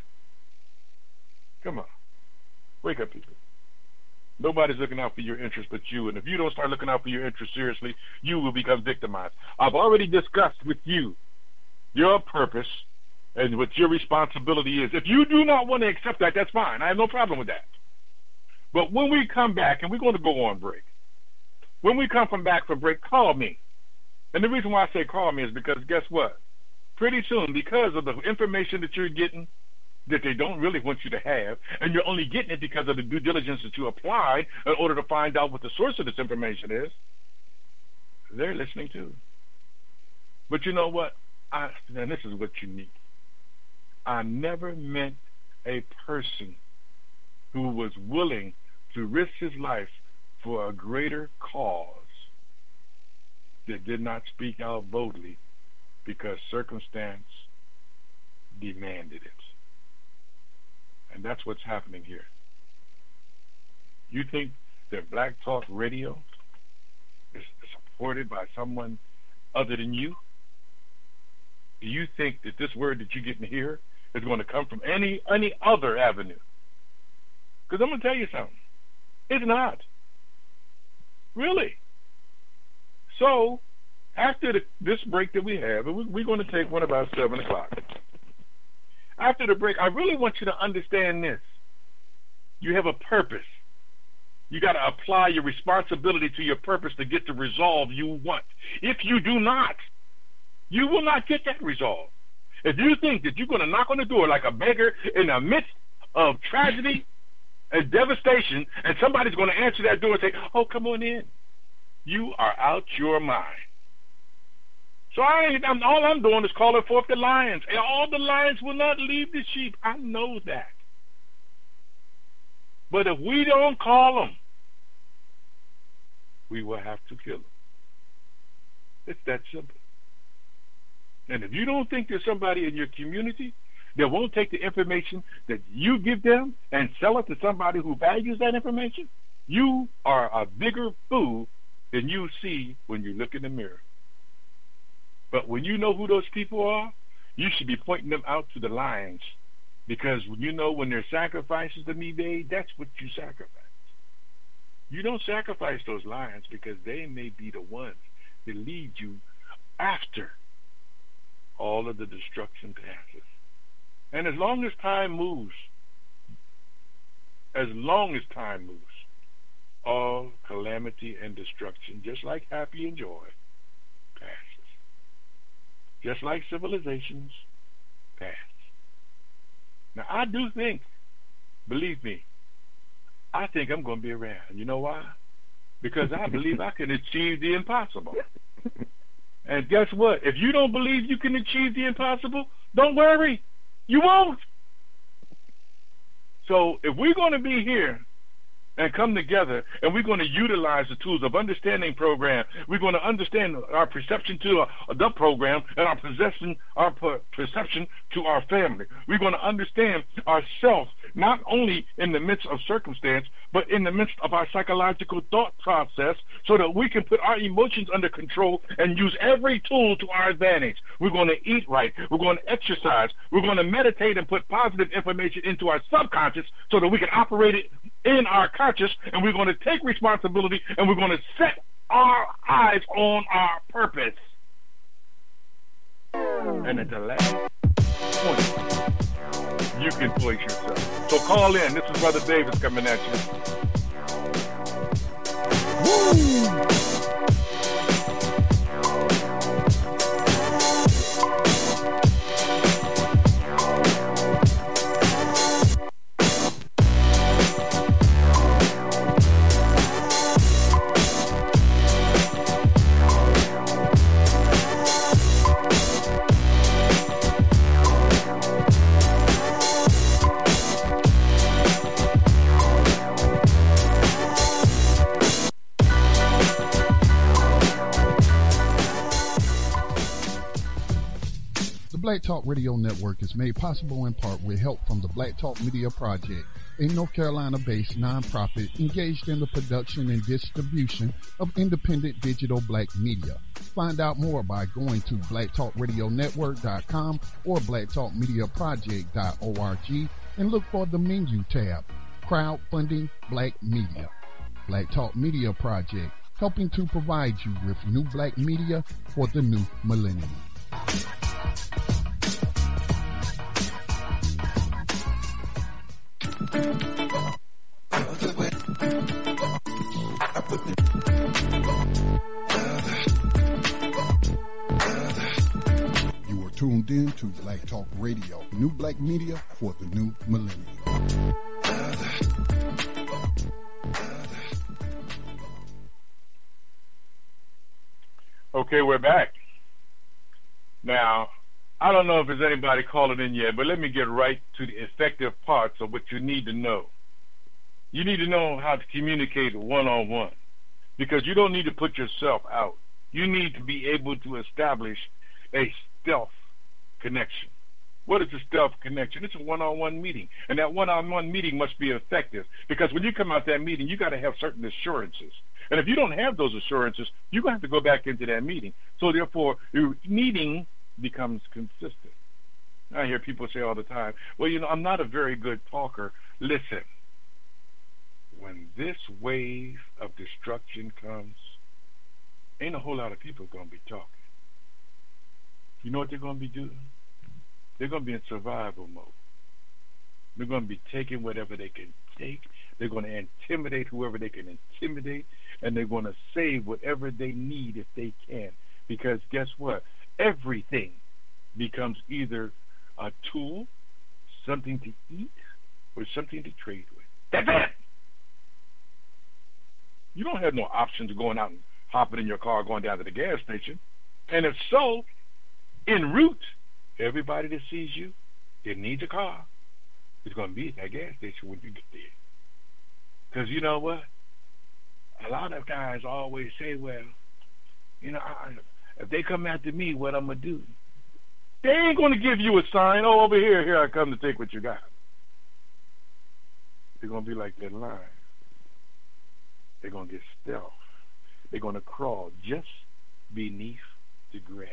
H: Come on. Wake up, people. Nobody's looking out for your interests but you. And if you don't start looking out for your interests seriously, you will become victimized. I've already discussed with you your purpose and what your responsibility is. If you do not want to accept that, that's fine. I have no problem with that. But when we come back, and we're going to go on break, when we come back from break, call me. And the reason why I say call me is because guess what? Pretty soon, because of the information that you're getting that they don't really want you to have, and you're only getting it because of the due diligence that you applied in order to find out what the source of this information is, they're listening too. But you know what? And this is what you need. I never met a person who was willing to risk his life for a greater cause that did not speak out boldly because circumstance demanded it. And that's what's happening here. You think that Black Talk Radio is supported by someone other than you? Do you think that this word that you're getting here is going to come from any other avenue? Because I'm going to tell you something. It's not. Really. So, after this break that we have, and we're going to take one about 7 o'clock. After the break, I really want you to understand this. You have a purpose. You got to apply your responsibility to your purpose to get the resolve you want. If you do not, you will not get that resolve. If you think that you're going to knock on the door like a beggar in the midst of tragedy and devastation, and somebody's going to answer that door and say, oh, come on in, you are out your mind. So all I'm doing is calling forth the lions. And all the lions will not leave the sheep. I know that. But if we don't call them, we will have to kill them. It's that simple. And if you don't think there's somebody in your community that won't take the information that you give them and sell it to somebody who values that information, you are a bigger fool than you see when you look in the mirror. But when you know who those people are, you should be pointing them out to the lions. Because you know when there's sacrifices to be made, that's what you sacrifice. You don't sacrifice those lions because they may be the ones that lead you after all of the destruction passes. And as long as time moves, all calamity and destruction, just like happy and joy, passes. Just like civilizations pass. Now, I do think, believe me, I think I'm going to be around. You know why? Because I believe I can achieve the impossible. And guess what? If you don't believe you can achieve the impossible, don't worry. You won't. So if we're going to be here and come together, and we're going to utilize the tools of understanding program. We're going to understand our perception to the program and our perception to our family. We're going to understand ourselves, not only in the midst of circumstance, but in the midst of our psychological thought process, so that we can put our emotions under control and use every tool to our advantage. We're going to eat right. We're going to exercise. We're going to meditate and put positive information into our subconscious so that we can operate it in our conscious, and we're going to take responsibility, and we're going to set our eyes on our purpose. And at the last point, you can voice yourself. So call in. This is Brother Davis coming at you. Woo!
A: Black Talk Radio Network is made possible in part with help from the Black Talk Media Project, a North Carolina-based nonprofit engaged in the production and distribution of independent digital black media. Find out more by going to blacktalkradionetwork.com or blacktalkmediaproject.org and look for the menu tab, Crowdfunding Black Media. Black Talk Media Project, helping to provide you with new black media for the new millennium.
B: You are tuned in to Black Talk Radio, new black media for the new millennium.
H: Okay, we're back. Now, I don't know if there's anybody calling in yet, but let me get right to the effective parts of what you need to know. You need to know how to communicate one-on-one, because you don't need to put yourself out. You need to be able to establish a stealth connection. What is a stealth connection? It's a one-on-one meeting, and that one-on-one meeting must be effective, because when you come out that meeting, you got to have certain assurances. And if you don't have those assurances, you're going to have to go back into that meeting. So therefore, your meeting becomes consistent. I hear people say all the time, well, I'm not a very good talker. Listen, when this wave of destruction comes, ain't a whole lot of people going to be talking. You know what they're going to be doing? They're going to be in survival mode. They're going to be taking whatever they can take. They're going to intimidate whoever they can intimidate, and they're going to save whatever they need if they can. Because guess what? Everything becomes either a tool, something to eat, or something to trade with. That's it! You don't have no option to going out and hopping in your car going down to the gas station. And if so, en route, everybody that sees you that needs a car is going to be at that gas station when you get there. Because you know what? A lot of guys always say, well, if they come after me, what I'm going to do? They ain't going to give you a sign, oh, over here I come to take what you got. They're going to be like that lion. They're going to get stealth. They're going to crawl just beneath the grass.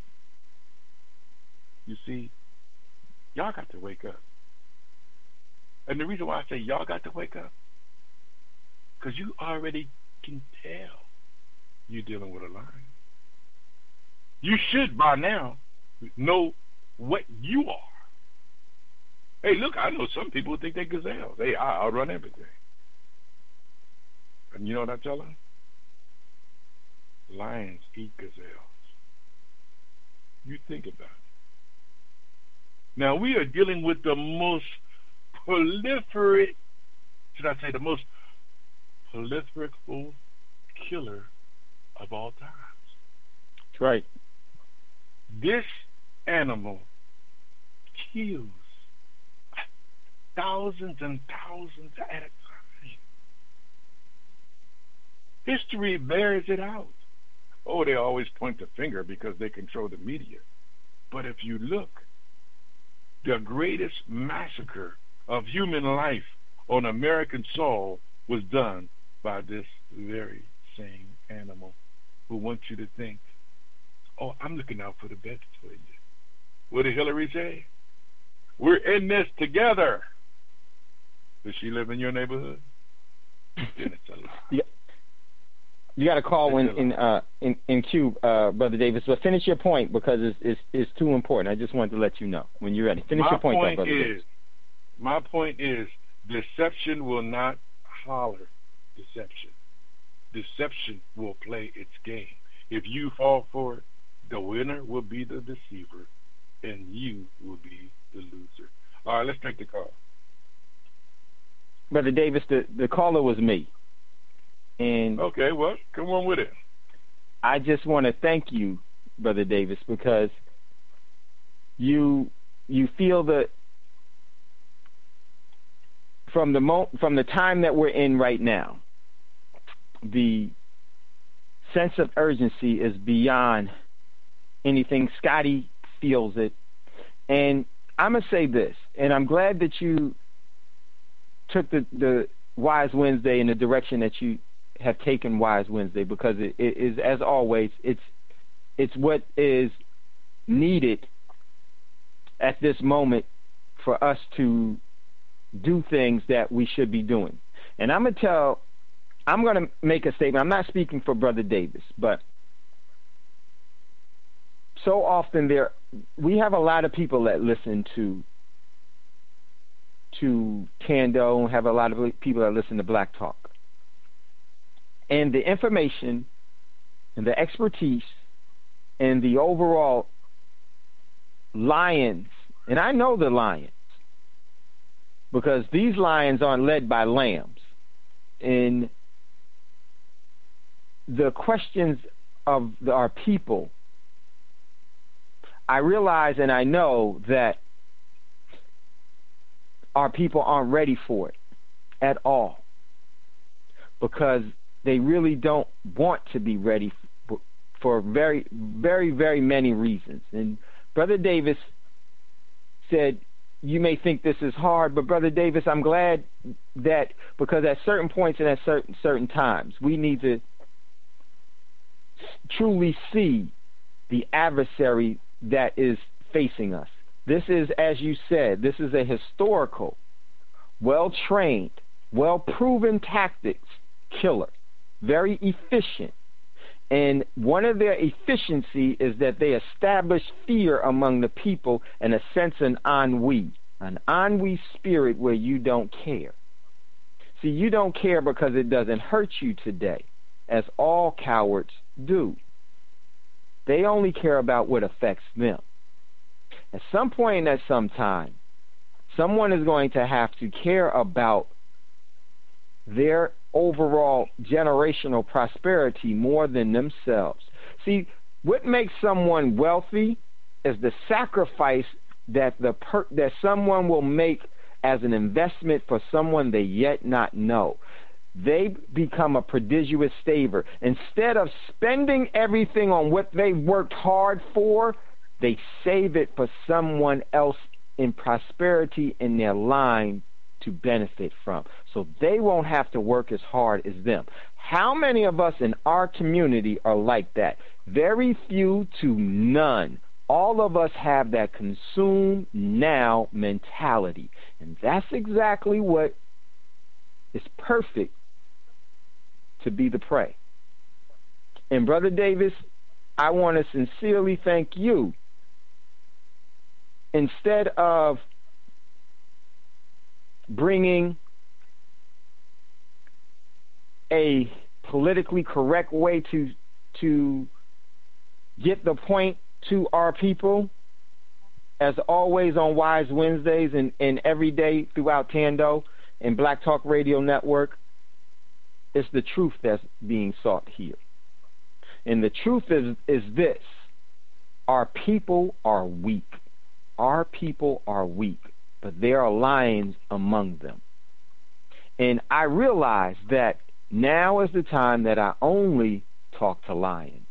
H: You see, y'all got to wake up. And the reason why I say y'all got to wake up, because you already can tell you're dealing with a lion. You should by now know what you are. Hey, look, I know some people think they're gazelles. Hey, I'll run everything. And you know what I tell them? Lions eat gazelles. You think about it. Now, we are dealing with the most proliferate, should I say the most proliferate killer of all times.
E: That's right.
H: This animal kills thousands and thousands at a time. History bears it out. Oh, they always point the finger because they control the media. But if you look, the greatest massacre of human life on American soil was done by this very same animal who wants you to think, oh, I'm looking out for the best for you. What did Hillary say? We're in this together. Does she live in your neighborhood? Then it's a lie.
E: Yeah. You got a call in queue, Brother Davis, but finish your point because it's too important. I just wanted to let you know when you're ready. Finish your point, Brother Davis.
H: My point is, deception will not holler deception. Deception will play its game. If you fall for it, the winner will be the deceiver, and you will be the loser. All right, let's take the call.
E: Brother Davis, the caller was me. And
H: okay, well, come on with it.
E: I just want to thank you, Brother Davis, because you feel that from the time that we're in right now, the sense of urgency is beyond anything. Scotty feels it. And I'm going to say this, and I'm glad that you took the Wise Wednesday in the direction that you have taken Wise Wednesday, because it is, as always, it's what is needed at this moment for us to do things that we should be doing. And I'm going to make a statement. I'm not speaking for Brother Davis, but so often we have a lot of people that listen to Tando, and have a lot of people that listen to Black Talk. And the information and the expertise and the overall lions, and I know the lions, because these lions aren't led by lambs. And the questions of our people, I realize and I know that our people aren't ready for it at all, because they really don't want to be ready for very, very, very many reasons. And Brother Davis said, you may think this is hard, but Brother Davis, I'm glad that, because at certain points and at certain times, we need to truly see the adversary that is facing us. This is, as you said, this is a historical, well-trained, well-proven tactics killer, very efficient. And one of their efficiency is that they establish fear among the people and a sense of an ennui spirit where you don't care. See, you don't care because it doesn't hurt you today, as all cowards do. They only care about what affects them. At some point at some time, someone is going to have to care about their overall generational prosperity more than themselves. See, what makes someone wealthy is the sacrifice that that someone will make as an investment for someone they yet not know. They become a prodigious saver. Instead of spending everything on what they worked hard for, they save it for someone else in prosperity in their line to benefit from, so they won't have to work as hard as them. How many of us in our community are like that? Very few to none. All of us have that consume now mentality, and that's exactly what is perfect to be the prey. And Brother Davis, I want to sincerely thank you. Instead of bringing a politically correct way to get the point to our people, as always on Wise Wednesdays and every day throughout Tando and Black Talk Radio Network, it's the truth that's being sought here. And the truth is this: our people are weak. Our people are weak, but there are lions among them. And I realize that now is the time that I only talk to lions.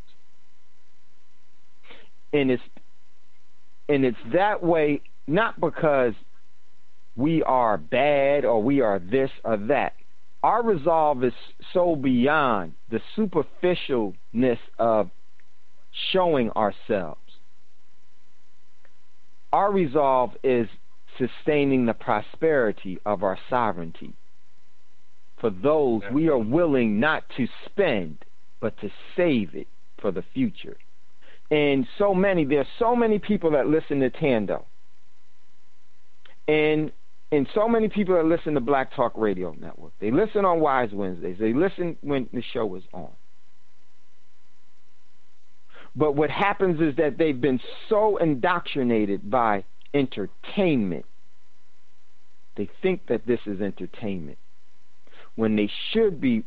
E: And it's that way, not because we are bad or we are this or that. Our resolve is so beyond the superficialness of showing ourselves. Our resolve is sustaining the prosperity of our sovereignty. For those we are willing not to spend, but to save it for the future. And there's so many people that listen to Tando. And so many people that listen to Black Talk Radio Network. They listen on Wise Wednesdays. They listen when the show is on. But what happens is that they've been so indoctrinated by entertainment. They think that this is entertainment, when they should be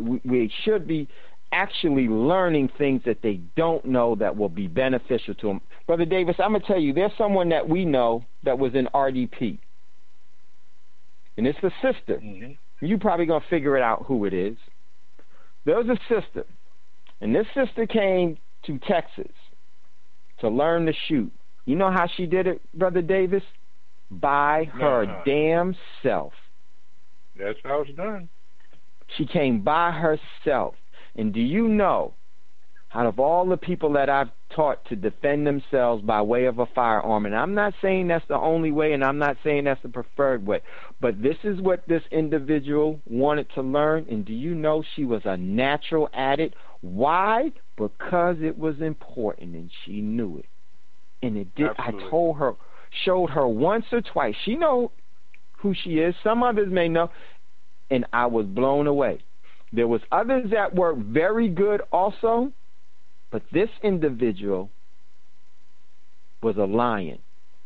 E: actually learning things that they don't know that will be beneficial to them. Brother Davis, I'm going to tell you, there's someone that we know that was in RDP. And it's a sister. Mm-hmm. You're probably going to figure it out who it is. There was a sister. And this sister came to Texas to learn to shoot. You know how she did it, Brother Davis? By her damn self.
H: That's how it's done.
E: She came by herself. And do you know, out of all the people that I've taught to defend themselves by way of a firearm, and I'm not saying that's the only way, and I'm not saying that's the preferred way, but this is what this individual wanted to learn, and do you know she was a natural at it? Why? Because it was important, and she knew it. And it did.
H: Absolutely.
E: I told her, showed her once or twice. She know who she is. Some others may know, and I was blown away. There was others that were very good also, but this individual was a lion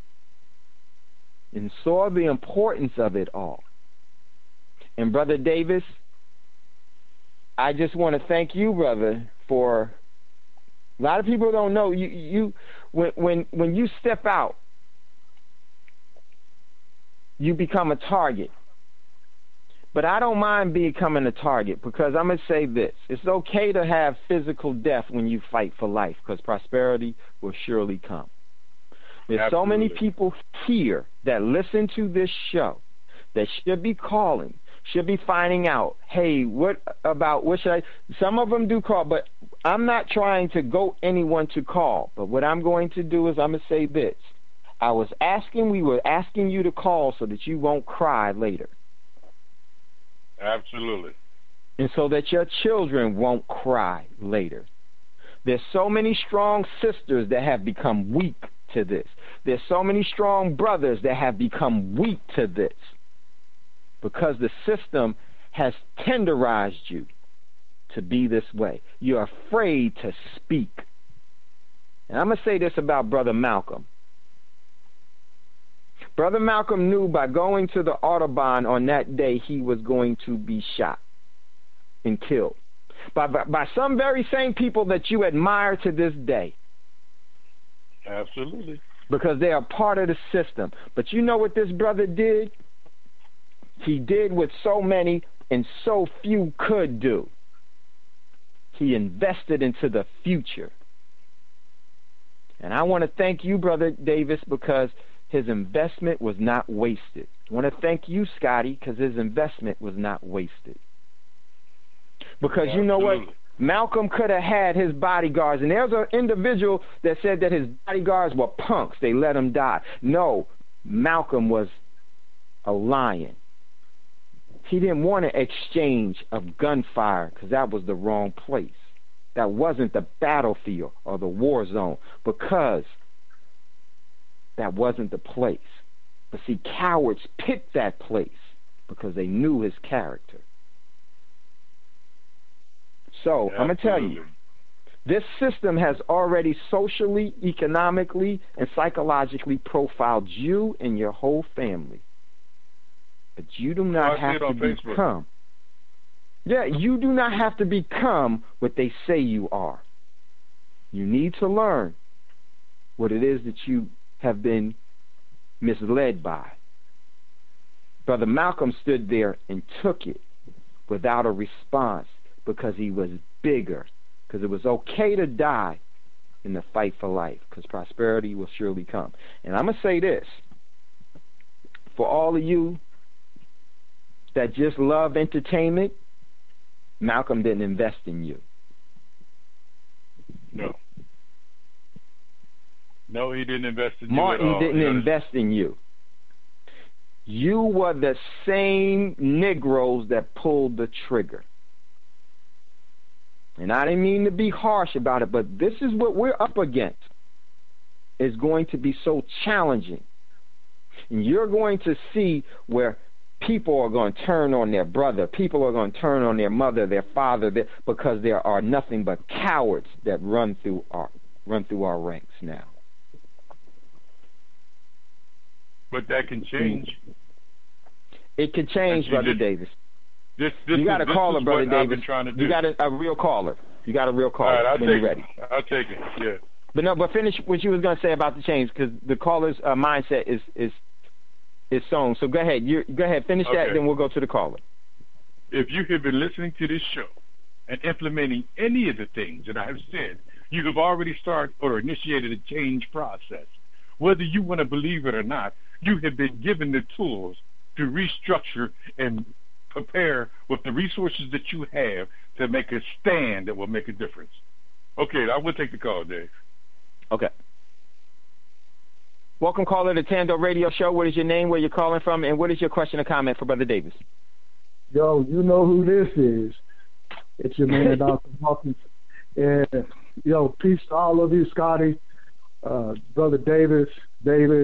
E: and saw the importance of it all. And Brother Davis, I just want to thank you, brother, for a lot of people don't know you when you step out, you become a target. But I don't mind becoming a target, because I'm going to say this. It's okay to have physical death when you fight for life, because prosperity will surely come. There's so many people here that listen to this show that should be calling, should be finding out, hey, what should I? Some of them do call, but I'm not trying to go anyone to call. But what I'm going to do is I'm going to say this. We were asking you to call so that you won't cry later.
H: Absolutely.
E: And so that your children won't cry later. There's so many strong sisters that have become weak to this. There's so many strong brothers that have become weak to this, because the system has tenderized you to be this way. You're afraid to speak. And I'm going to say this about Brother Malcolm. Brother Malcolm knew by going to the Audubon on that day he was going to be shot and killed by some very same people that you admire to this day.
H: Absolutely.
E: Because they are part of the system. But you know what this brother did? He did what so many and so few could do. He invested into the future. And I want to thank you, Brother Davis, because his investment was not wasted. I want to thank you, Scotty, because his investment was not wasted. Because you know what? Malcolm could have had his bodyguards, and there's an individual that said that his bodyguards were punks. They let him die. No, Malcolm was a lion. He didn't want an exchange of gunfire, because that was the wrong place. That wasn't the battlefield or the war zone, because that wasn't the place. But see, cowards picked that place because they knew his character. So, I'm going to tell you, this system has already socially, economically, and psychologically profiled you and your whole family. But you do not have to become. Yeah, you do not have to become what they say you are. You need to learn what it is that you have been misled by. Brother Malcolm stood there and took it without a response because he was bigger, because it was okay to die in the fight for life, because prosperity will surely come. And I'm going to say this, for all of you that just love entertainment, Malcolm didn't invest in you.
H: No, he didn't invest in
E: Martin
H: you at all.
E: Didn't invest in you. You were the same Negroes that pulled the trigger. And I didn't mean to be harsh about it, but this is what we're up against. It's going to be so challenging. And you're going to see where people are going to turn on their brother. People are going to turn on their mother, their father, because there are nothing but cowards that run through our ranks now.
H: But that can change.
E: It can change, Brother Davis. You got a caller, Brother Davis. You got a real caller. You got a real caller.
H: All right,
E: when you're ready.
H: I'll take it. Yeah.
E: But finish what you was going to say about the change, because the caller's mindset is sown. So go ahead. Go ahead. Finish that, then we'll go to the caller.
H: If you have been listening to this show and implementing any of the things that I have said, you have already started or initiated a change process. whether you want to believe it or not, you have been given the tools to restructure and prepare with the resources that you have to make a stand that will make a difference. Okay, I will take the call, Dave.
E: Okay. Welcome, caller, to Tando Radio Show. What is your name, where you're calling from, and what is your question or comment for Brother Davis?
I: Yo, you know who this is. It's your man, Dr. Hawkins. And, yo, peace to all of you, Scotty, Brother Davis, David.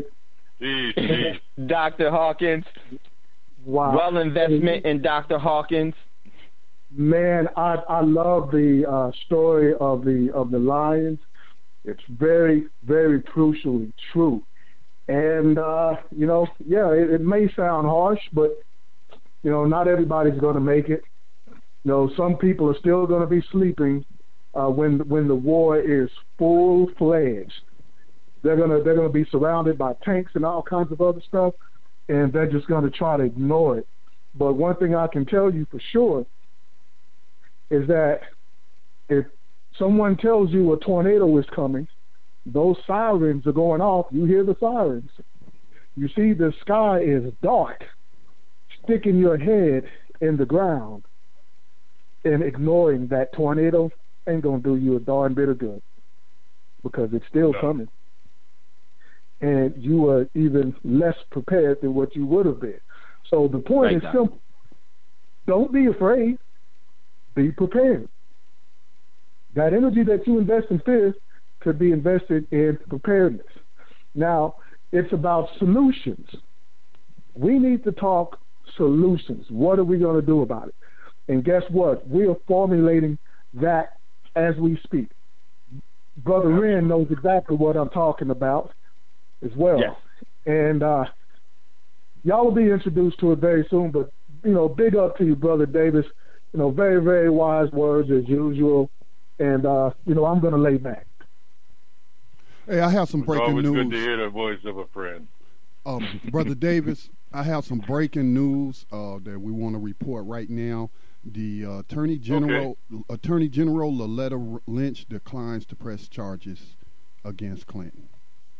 E: Dr. Hawkins.
I: Wow.
E: Well investment in Dr. Hawkins.
I: Man, I love the story of the Lions. It's very, very crucially true. And, it may sound harsh, but, not everybody's going to make it. Some people are still going to be sleeping when the war is full-fledged. They're gonna be surrounded by tanks and all kinds of other stuff, and they're just going to try to ignore it. But one thing I can tell you for sure is that if someone tells you a tornado is coming, those sirens are going off. You hear the sirens. You see the sky is dark. Sticking your head in the ground and ignoring that tornado ain't going to do you a darn bit of good, because it's still coming. And you are even less prepared than what you would have been. So the point is simple. Don't be afraid. Be prepared. That energy that you invest in fear could be invested in preparedness. Now, it's about solutions. We need to talk solutions. What are we going to do about it? And guess what? We are formulating that as we speak. Brother Wren knows exactly what I'm talking about as well. Yes. And y'all will be introduced to it very soon, but, big up to you, Brother Davis. Very, very wise words as usual. And, I'm going to lay back.
B: Hey, I have some breaking news.
H: It's always good to hear the voice of a friend.
B: Brother Davis, I have some breaking news that we want to report right now. The Attorney General Loretta Lynch declines to press charges against Clinton.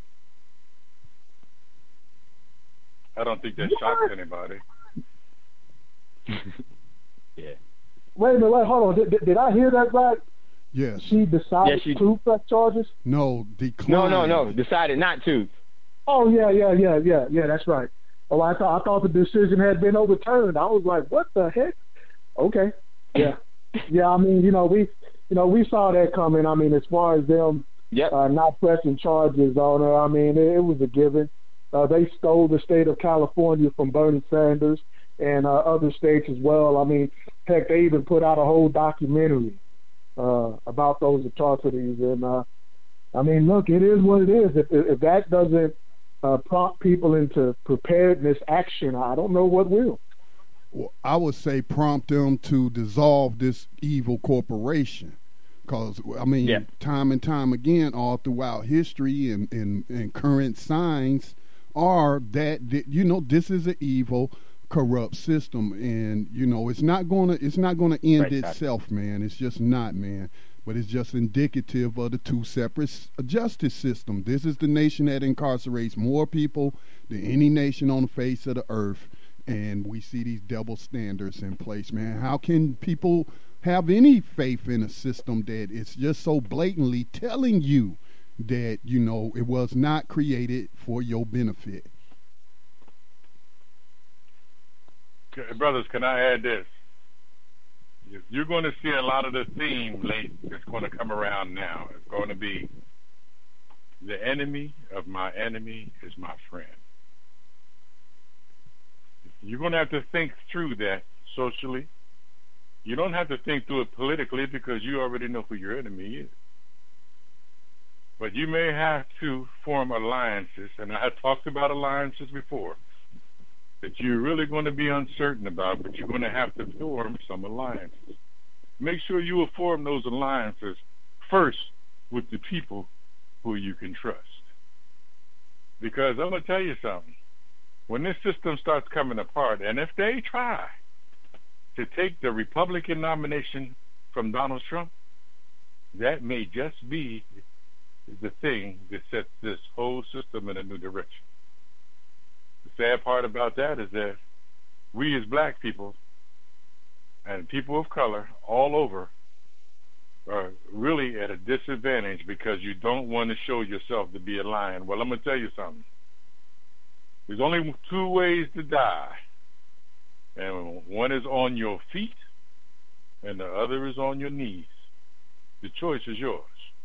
H: I don't think that shocks anybody.
E: Yeah.
I: Wait a minute, hold on. Did I hear that right?
B: Yes.
I: She decided to press charges?
B: No, declined.
E: No. Decided not to.
I: Oh, yeah, that's right. Oh, I thought the decision had been overturned. I was like, what the heck? Okay. Yeah. Yeah, I mean, we saw that coming. I mean, as far as them not pressing charges on her, I mean, it was a given. They stole the state of California from Bernie Sanders and other states as well. I mean, heck, they even put out a whole documentary about those atrocities. And, I mean, look, it is what it is. If that doesn't prompt people into preparedness action, I don't know what will.
B: Well, I would say prompt them to dissolve this evil corporation. Because, I mean, time and time again, all throughout history and current signs are that, this is an evil, corrupt system. And, it's not gonna end itself, man. It's just not, man. But it's just indicative of the two separate justice systems. This is the nation that incarcerates more people than any nation on the face of the earth. And we see these double standards in place, man. How can people have any faith in a system that it's just so blatantly telling you that, it was not created for your benefit?
H: Brothers, can I add this? You're going to see a lot of the theme late that's going to come around now. It's going to be the enemy of my enemy is my friend. You're going to have to think through that socially. You don't have to think through it politically because you already know who your enemy is. But you may have to form alliances, and I have talked about alliances before, that you're really going to be uncertain about, but you're going to have to form some alliances. Make sure you will form those alliances first with the people who you can trust. Because I'm going to tell you something. When this system starts coming apart, and if they try to take the Republican nomination from Donald Trump, that may just be is the thing that sets this whole system in a new direction. The sad part about that is that we as black people and people of color all over are really at a disadvantage because you don't want to show yourself to be a lion. Well, I'm going to tell you something. There's only two ways to die. And one is on your feet, and the other is on your knees. The choice is yours.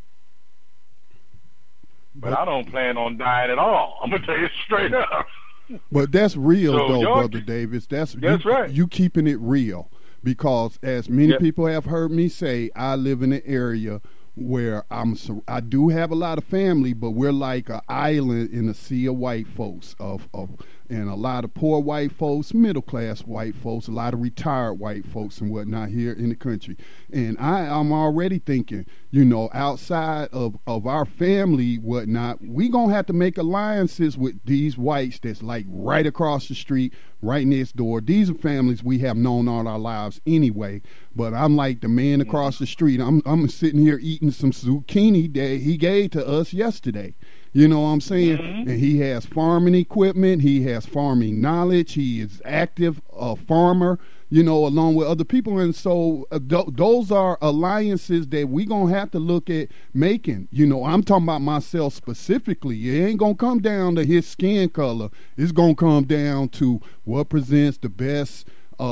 H: But I don't plan on dying at all. I'm going to tell you straight up.
B: But that's real,
H: So,
B: though,
H: y'all-
B: Brother Davis. That's
H: right.
B: You keeping it real. Because as many people have heard me say, I live in an area where I do have a lot of family, but we're like an island in a sea of white folks, and a lot of poor white folks, middle class white folks, a lot of retired white folks and whatnot here in the country. And I'm already thinking, outside of our family, whatnot, we gonna have to make alliances with these whites that's like right across the street, right next door. These are families we have known all our lives anyway. But I'm like the man across the street. I'm sitting here eating some zucchini that he gave to us yesterday. You know what I'm saying?
H: Mm-hmm.
B: And he has farming equipment. He has farming knowledge. He is active farmer, along with other people. And so those are alliances that we going to have to look at making. I'm talking about myself specifically. It ain't going to come down to his skin color. It's going to come down to what presents the best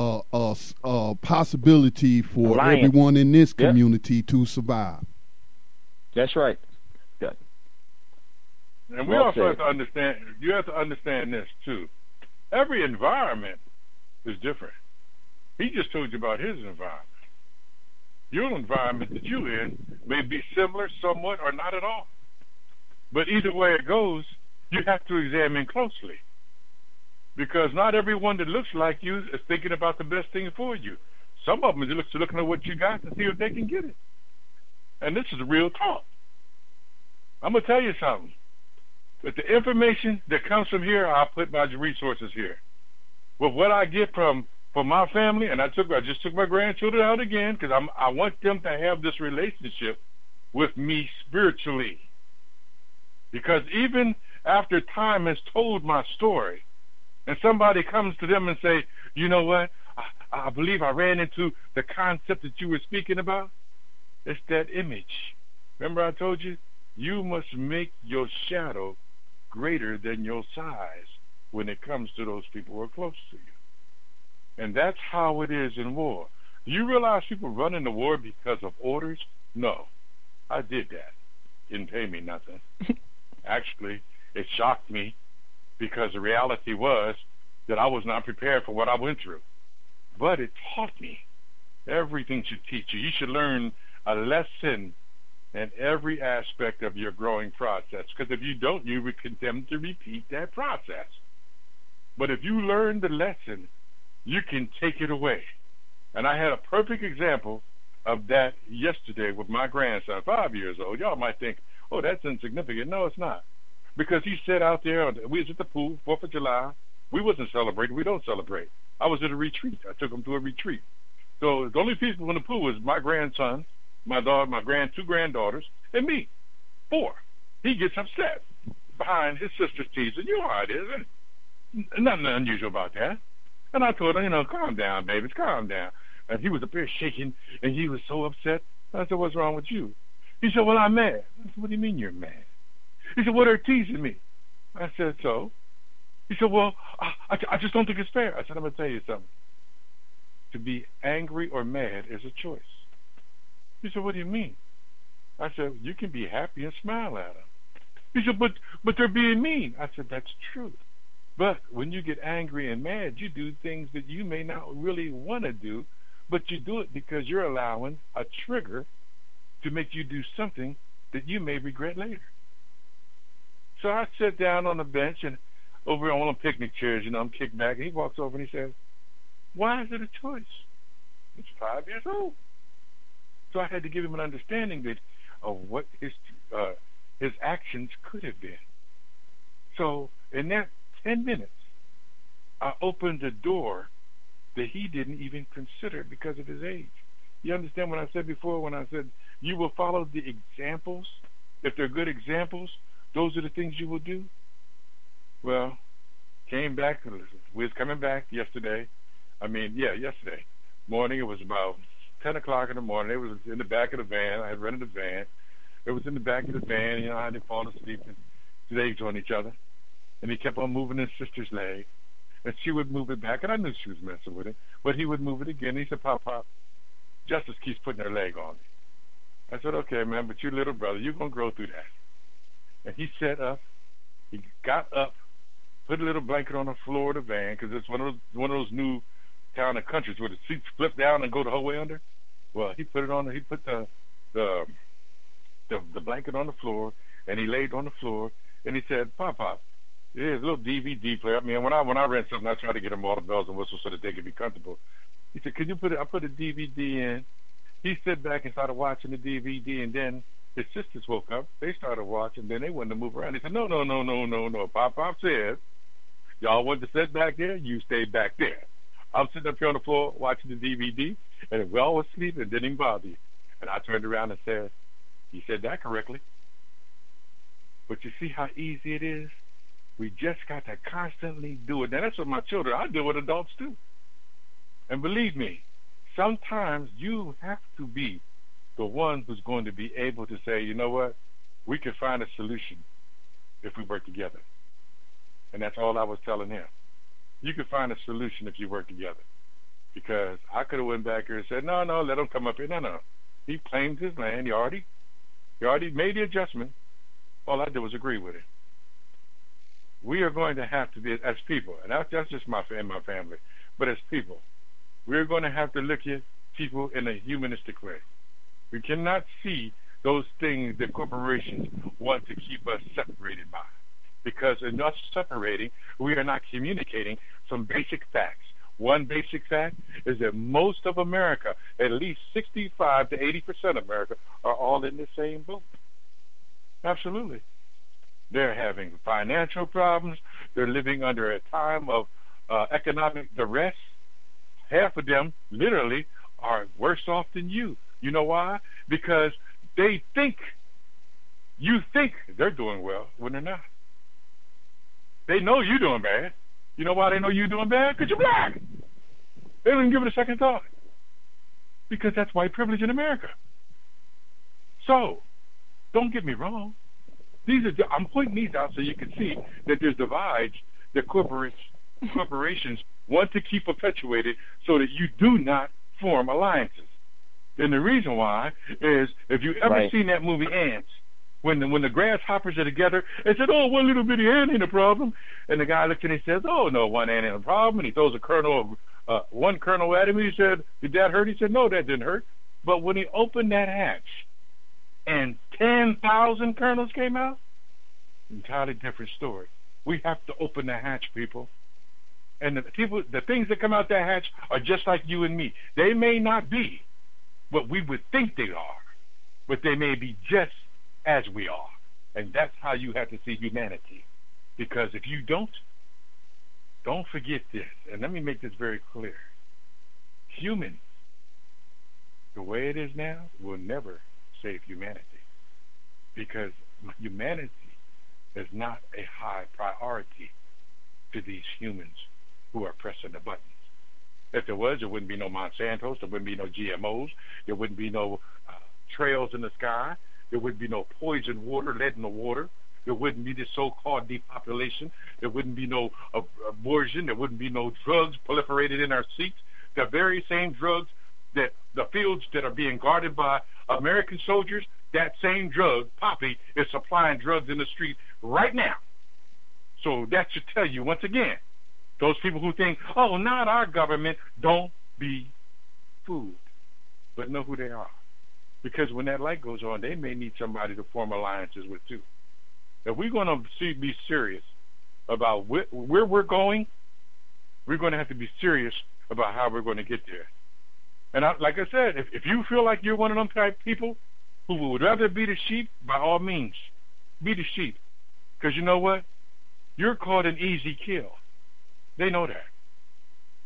B: possibility for
E: Alliance.
B: everyone in this community to survive.
E: That's right.
H: And we
E: Well
H: also
E: said.
H: have to understand, you have to understand this too. Every environment is different. He just told you about his environment. Your environment that you're in may be similar, somewhat, or not at all. But either way it goes, you have to examine closely. Because not everyone that looks like you is thinking about the best thing for you. Some of them are looking at what you got to see if they can get it. And this is real talk. I'm going to tell you something. But the information that comes from here, I'll put my resources here. With what I get from my family, and I just took my grandchildren out again because I want them to have this relationship with me spiritually. Because even after time has told my story, and somebody comes to them and say, you know what, I believe I ran into the concept that you were speaking about. It's that image. Remember I told you, you must make your shadow greater than your size when it comes to those people who are close to you. And that's how it is in war. Do you realize people run into war because of orders? No. I did that. Didn't pay me nothing. Actually, it shocked me because the reality was that I was not prepared for what I went through. But it taught me. Everything should teach you. You should learn a lesson in every aspect of your growing process. Because if you don't, you would condemn to repeat that process. But if you learn the lesson, you can take it away. And I had a perfect example of that yesterday with my grandson, 5 years old. Y'all might think, oh, that's insignificant. No, it's not. Because he sat out there, we was at the pool, 4th of July. We wasn't celebrating. We don't celebrate. I was at a retreat. I took him to a retreat. So the only people in the pool was my grandson, my two granddaughters, and me. 4. He gets upset behind his sister's teasing. You know how it is. And nothing unusual about that. And I told him, calm down, babies, calm down. And he was up there shaking, and he was so upset. I said, what's wrong with you? He said, well, I'm mad. I said, what do you mean you're mad? He said, well, they're teasing me. I said, so? He said, well, I just don't think it's fair. I said, I'm going to tell you something. To be angry or mad is a choice. He said, what do you mean? I said, you can be happy and smile at them. He said, but they're being mean. I said, that's true. But when you get angry and mad, you do things that you may not really want to do, but you do it because you're allowing a trigger to make you do something that you may regret later. So I sit down on the bench and over on one of the picnic chairs, I'm kicked back, and he walks over and he says, why is it a choice? It's 5 years old. So I had to give him an understanding of what his actions could have been. So in that 10 minutes, I opened a door that he didn't even consider because of his age. You understand what I said before when I said you will follow the examples if they're good examples, those are the things you will do. Well, came back. We was coming back yesterday. Yesterday morning. It was about 10 o'clock in the morning. It was in the back of the van. I had rented a van. It was in the back of the van. You know how they fall asleep and legs on each other. And he kept on moving his sister's leg. And she would move it back. And I knew she was messing with it. But he would move it again. He said, Pop, Justice keeps putting her leg on me. I said, okay, man, but your little brother, you're going to grow through that. And he sat up. He got up, put a little blanket on the floor of the van, because it's one of those new town and countries where the seats flip down and go the whole way under. Well, he put it on. He put the blanket on the floor, and he laid on the floor, and he said, Pop, here's a little DVD player. I mean, when I rent something, I try to get them all the bells and whistles so that they can be comfortable. He said, could you put it? I put a DVD in. He sat back and started watching the DVD, and then his sisters woke up. They started watching. Then they wanted to move around. He said, no. Pop said, y'all wanted to sit back there. You stayed back there. I'm sitting up here on the floor watching the DVD, and we all was sleeping. It didn't even bother you. And I turned around and said, you said that correctly. But you see how easy it is? We just got to constantly do it. Now, that's what my children, I do what adults do. And believe me, sometimes you have to be the one who's going to be able to say, you know what, we can find a solution if we work together. And that's all I was telling him. You can find a solution if you work together. Because I could have went back here and said, no, let him come up here. No. He claimed his land. He already made the adjustment. All I did was agree with it. We are going to have to be, as people, and that's just my family, but as people, we're going to have to look at people in a humanistic way. We cannot see those things that corporations want to keep us separated by. Because in us separating, we are not communicating some basic facts. One basic fact is that most of America, at least 65 to 80% of America, are all in the same boat. Absolutely. They're having financial problems. They're living under a time of economic duress. Half of them literally are worse off than you. You know why? Because they think, you think they're doing well when they're not. They know you're doing bad. You know why they know you're doing bad? Because you're black. They don't even give it a second thought. Because that's white privilege in America. So, don't get me wrong. I'm pointing these out so you can see that there's divides that corporations want to keep perpetuated so that you do not form alliances. And the reason why is, if you ever seen that movie Ants, when the grasshoppers are together, they said, oh, one little bitty ant ain't a problem. And the guy looks and he says, oh, no, one ant ain't a problem. And he throws one kernel at him. He said, did that hurt? He said, no, that didn't hurt. But when he opened that hatch and 10,000 kernels came out, entirely different story. We have to open the hatch, people. And the things that come out that hatch are just like you and me. They may not be what we would think they are, but they may be just as we are. And that's how you have to see humanity. Because if you don't forget this. And let me make this very clear. Humans, the way it is now, will never save humanity. Because humanity is not a high priority to these humans who are pressing the buttons. If there was, there wouldn't be no Monsantos, there wouldn't be no GMOs, there wouldn't be no trails in the sky, there wouldn't be no poison water, lead in the water, there wouldn't be this so-called depopulation, there wouldn't be no abortion, there wouldn't be no drugs proliferated in our seats. The very same drugs that the fields that are being guarded by American soldiers, that same drug, poppy, is supplying drugs in the street right now. So that should tell you, once again, those people who think, oh, not our government, don't be fooled, but know who they are. Because when that light goes on, they may need somebody to form alliances with too. If we're going to be serious about where we're going, we're going to have to be serious about how we're going to get there. And like I said, if you feel like you're one of them type people who would rather be the sheep, by all means, be the sheep. Because you know what? You're called an easy kill. They know that.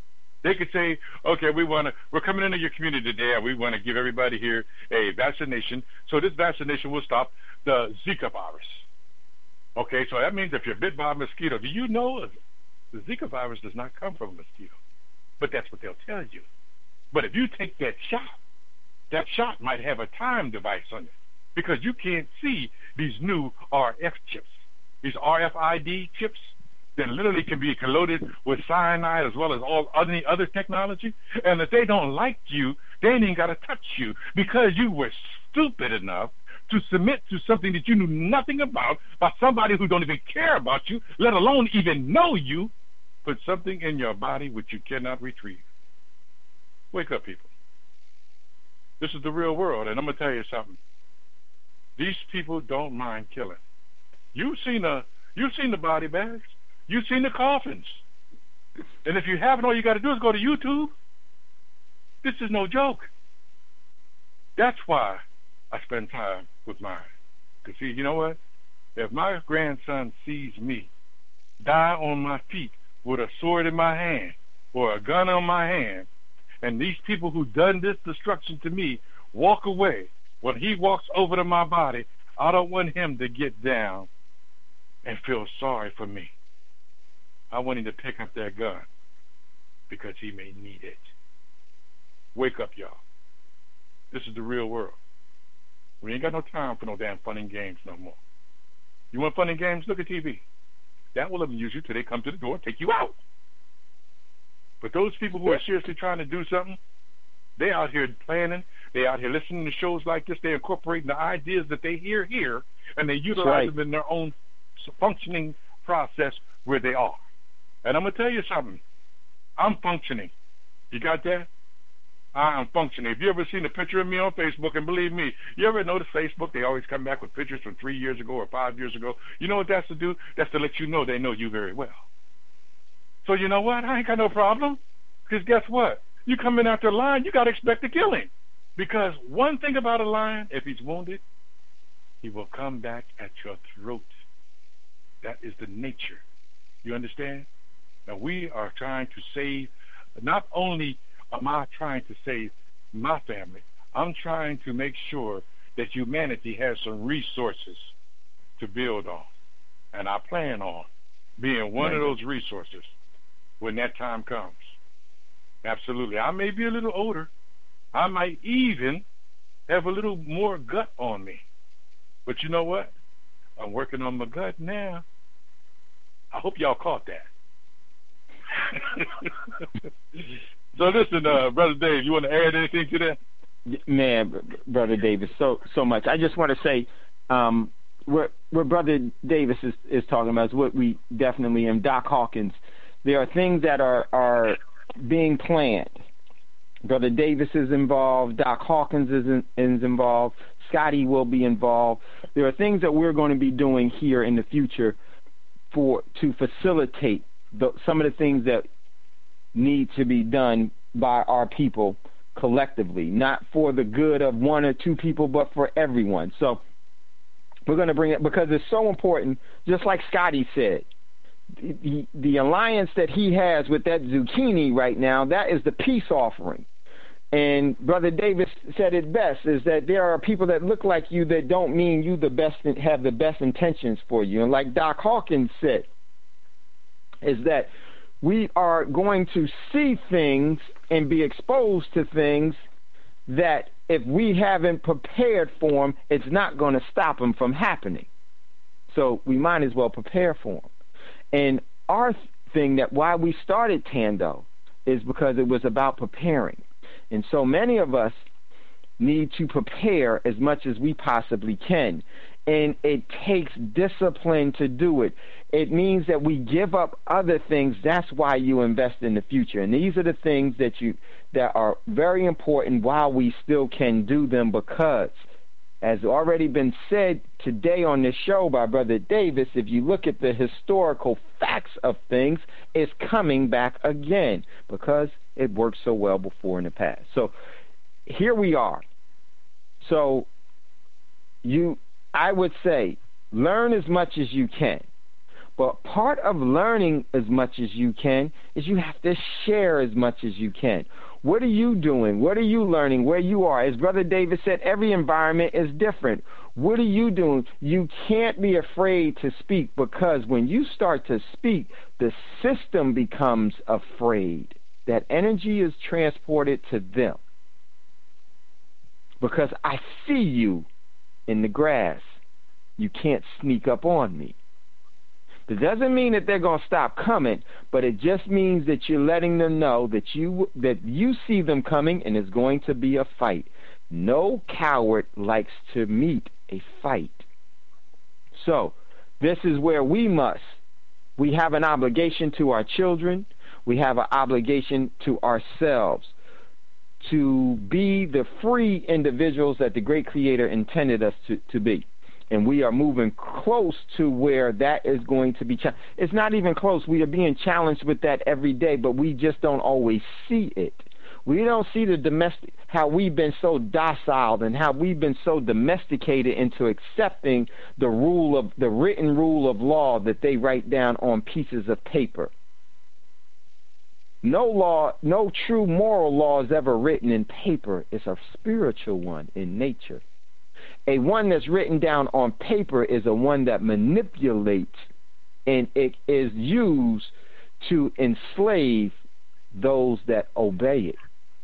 H: They could say, okay, we're coming into your community today, and we want to give everybody here a vaccination. So this vaccination will stop the Zika virus. Okay, so that means if you're bit by a mosquito, do you know the Zika virus does not come from a mosquito? But that's what they'll tell you. But if you take that shot might have a time device on it, because you can't see these new RF chips, these RFID chips that literally can be loaded with cyanide as well as all any other technology. And if they don't like you, they ain't even got to touch you because you were stupid enough to submit to something that you knew nothing about by somebody who don't even care about you, let alone even know you, put something in your body which you cannot retrieve. Wake up, people. This is the real world, and I'm going to tell you something. These people don't mind killing. You've seen the body bags. You've seen the coffins. And if you haven't, all you got to do is go to YouTube. This is no joke. That's why I spend time with mine. Because, see, you know what? If my grandson sees me die on my feet with a sword in my hand or a gun on my hand, and these people who done this destruction to me walk away, when he walks over to my body, I don't want him to get down and feel sorry for me. I want him to pick up that gun because he may need it. Wake up, y'all. This is the real world. We ain't got no time for no damn fun and games no more. You want fun and games? Look at TV. That will amuse you till they come to the door and take you out. But those people who are seriously trying to do something, they out here planning, they out here listening to shows like this, they're incorporating the ideas that they hear here, and they utilize them in their own functioning process where they are. And I'm going to tell you something. I'm functioning. You got that? I am functioning. If you ever seen a picture of me on Facebook, and believe me, you ever notice Facebook, they always come back with pictures from 3 years ago or 5 years ago. You know what that's to do? That's to let you know they know you very well. So you know what? I ain't got no problem. Because guess what? You come in after a lion, you got to expect to kill him. Because one thing about a lion, if he's wounded, he will come back at your throat. That is the nature. You understand? Now we are trying to save, not only am I trying to save my family, I'm trying to make sure that humanity has some resources to build on. And I plan on being one of those resources when that time comes. Absolutely. I may be a little older. I might even have a little more gut on me. But you know what? I'm working on my gut now. I hope y'all caught that. So listen, Brother Dave, you want to add anything to that?
E: Man, Brother Davis, so much. I just want to say, what Brother Davis is talking about is what we definitely am. Doc Hawkins, there are things that are being planned. Brother Davis is involved. Doc Hawkins is involved. Scotty will be involved. There are things that we're going to be doing here in the future to facilitate some of the things that need to be done by our people collectively, not for the good of one or two people, but for everyone. So we're going to bring it because it's so important, just like Scotty said. The alliance that he has with that zucchini right now, that is the peace offering. And Brother Davis said it best, is that there are people that look like you that don't mean you the best and have the best intentions for you. And like Doc Hawkins said, is that we are going to see things and be exposed to things that if we haven't prepared for them, it's not going to stop them from happening. So we might as well prepare for them. And our thing that why we started Tando is because it was about preparing. And so many of us need to prepare as much as we possibly can. And it takes discipline to do it. It means that we give up other things. That's why you invest in the future. And these are the things that are very important while we still can do them, because, as already been said today on this show by Brother Davis, if you look at the historical facts of things, it's coming back again because it worked so well before in the past. So here we are. So I would say learn as much as you can, But part of learning as much as you can is you have to share as much as you can. What are you doing? What are you learning? Where you are? As Brother David said, every environment is different. What are you doing? You can't be afraid to speak, because when you start to speak, the system becomes afraid. That energy is transported to them. Because I see you in the grass. You can't sneak up on me. That doesn't mean that they're going to stop coming, but it just means that you're letting them know that you see them coming, and it's going to be a fight. No coward likes to meet a fight. So this is where we have an obligation to our children. We have an obligation to ourselves to be the free individuals that the great Creator intended us to be. And we are moving close to where that is going to be challenged. It's not even close. We are being challenged with that every day, but we just don't always see it. We don't see the domestic, how we've been so docile and how we've been so domesticated into accepting the written rule of law that they write down on pieces of paper. No law, no true moral law is ever written in paper. It's a spiritual one in nature. A one that's written down on paper is a one that manipulates, and it is used to enslave those that obey it.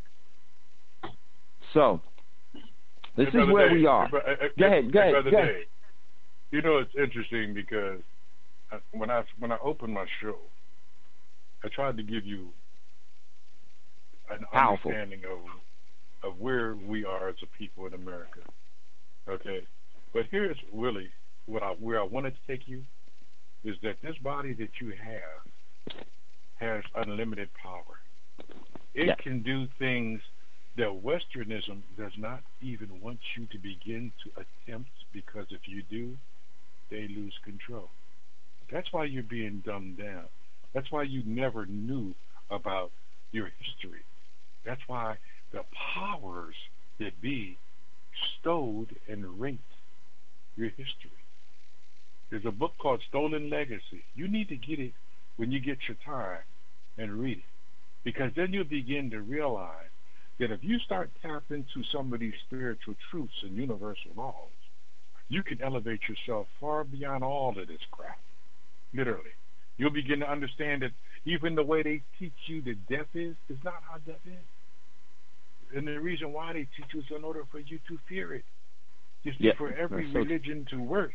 E: So, this is where we are. Go ahead.
H: You know, it's interesting because when I opened my show, I tried to give you an understanding of where we are as a people in America. Okay, but here's really where I wanted to take you is that this body that you have has unlimited power. It can do things that Westernism does not even want you to begin to attempt, because if you do, they lose control. That's why you're being dumbed down. That's why you never knew about your history. That's why the powers that be stowed and raped your history. There's a book called Stolen Legacy. You need to get it when you get your time and read it, because then you'll begin to realize that if you start tapping into some of these spiritual truths and universal laws, you can elevate yourself far beyond all of this crap. Literally. You'll begin to understand that even the way they teach you that death is not how death is. And the reason why they teach you is in order for you to fear it. You see, for every religion to work,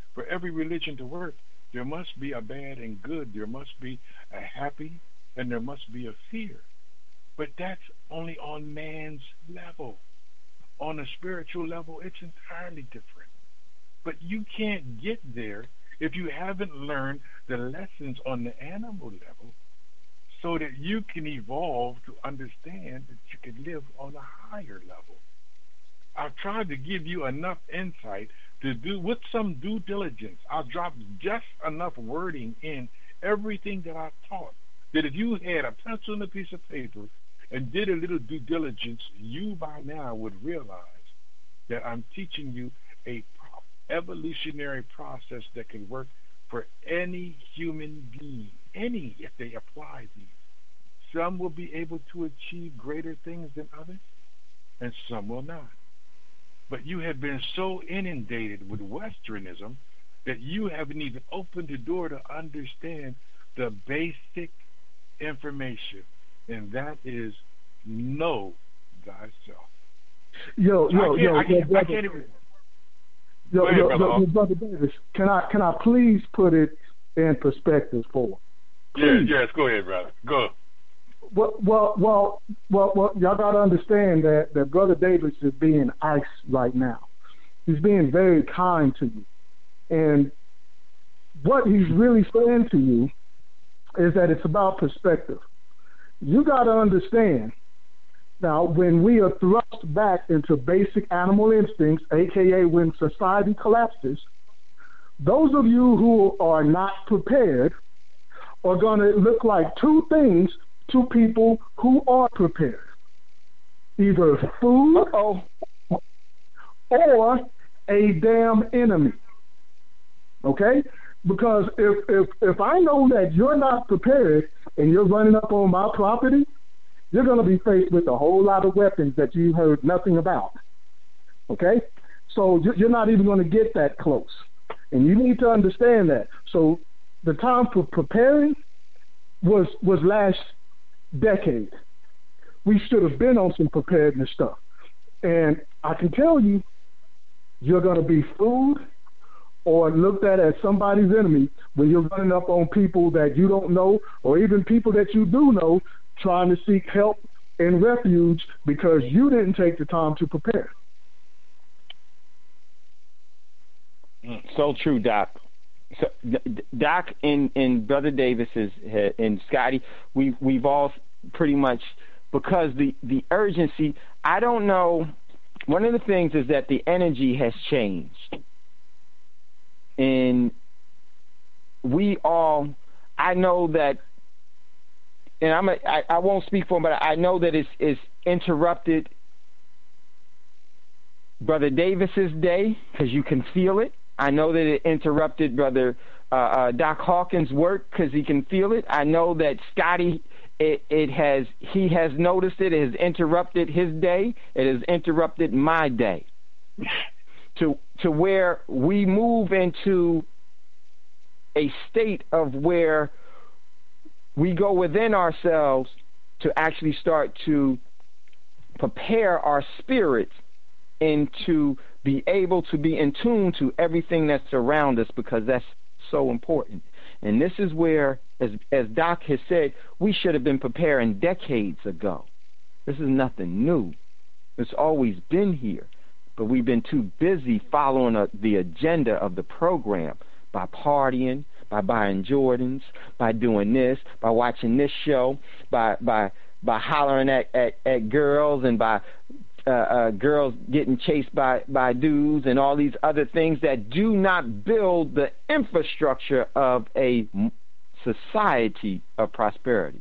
H: there must be a bad and good. There must be a happy and there must be a fear. But that's only on man's level. On a spiritual level, it's entirely different. But you can't get there if you haven't learned the lessons on the animal level, so that you can evolve to understand that you can live on a higher level. I've tried to give you enough insight to do with some due diligence. I'll drop just enough wording in everything that I've taught, that if you had a pencil and a piece of paper and did a little due diligence, you by now would realize that I'm teaching you a evolutionary process that can work for any human being, if they apply these. Some will be able to achieve greater things than others, and some will not. But you have been so inundated with Westernism that you haven't even opened the door to understand the basic information, and that is know thyself.
I: Brother Davis, can I please put it in perspective for him?
H: Yes, go ahead, brother. Go.
I: Well, y'all got to understand that Brother Davis is being nice right now. He's being very kind to you. And what he's really saying to you is that it's about perspective. You got to understand, now, when we are thrust back into basic animal instincts, a.k.a. when society collapses, those of you who are not prepared are going to look like two things to people who are prepared. Either food or a damn enemy. Okay? Because if I know that you're not prepared and you're running up on my property, you're going to be faced with a whole lot of weapons that you heard nothing about. Okay? So you're not even going to get that close. And you need to understand that. So the time for preparing was last decade. We should have been on some preparedness stuff. And I can tell you, you're going to be fooled or looked at as somebody's enemy when you're running up on people that you don't know, or even people that you do know, trying to seek help and refuge because you didn't take the time to prepare.
E: So true, Doc. So, Doc and Brother Davis and Scotty, we've all pretty much, because the urgency, I don't know. One of the things is that the energy has changed. And we all, I know that, and I won't speak for him, but I know that it's interrupted Brother Davis's day, because you can feel it. I know that it interrupted Brother Doc Hawkins' work, because he can feel it. I know that Scotty, he has noticed it. It has interrupted his day. It has interrupted my day. To where we move into a state of where we go within ourselves to actually start to prepare our spirits and to be able to be in tune to everything that's around us, because that's so important. And this is where, as Doc has said, we should have been preparing decades ago. This is nothing new. It's always been here. But we've been too busy following the agenda of the program by partying, by buying Jordans, by doing this, by watching this show, by hollering at girls, and by girls getting chased by dudes, and all these other things that do not build the infrastructure of a society of prosperity.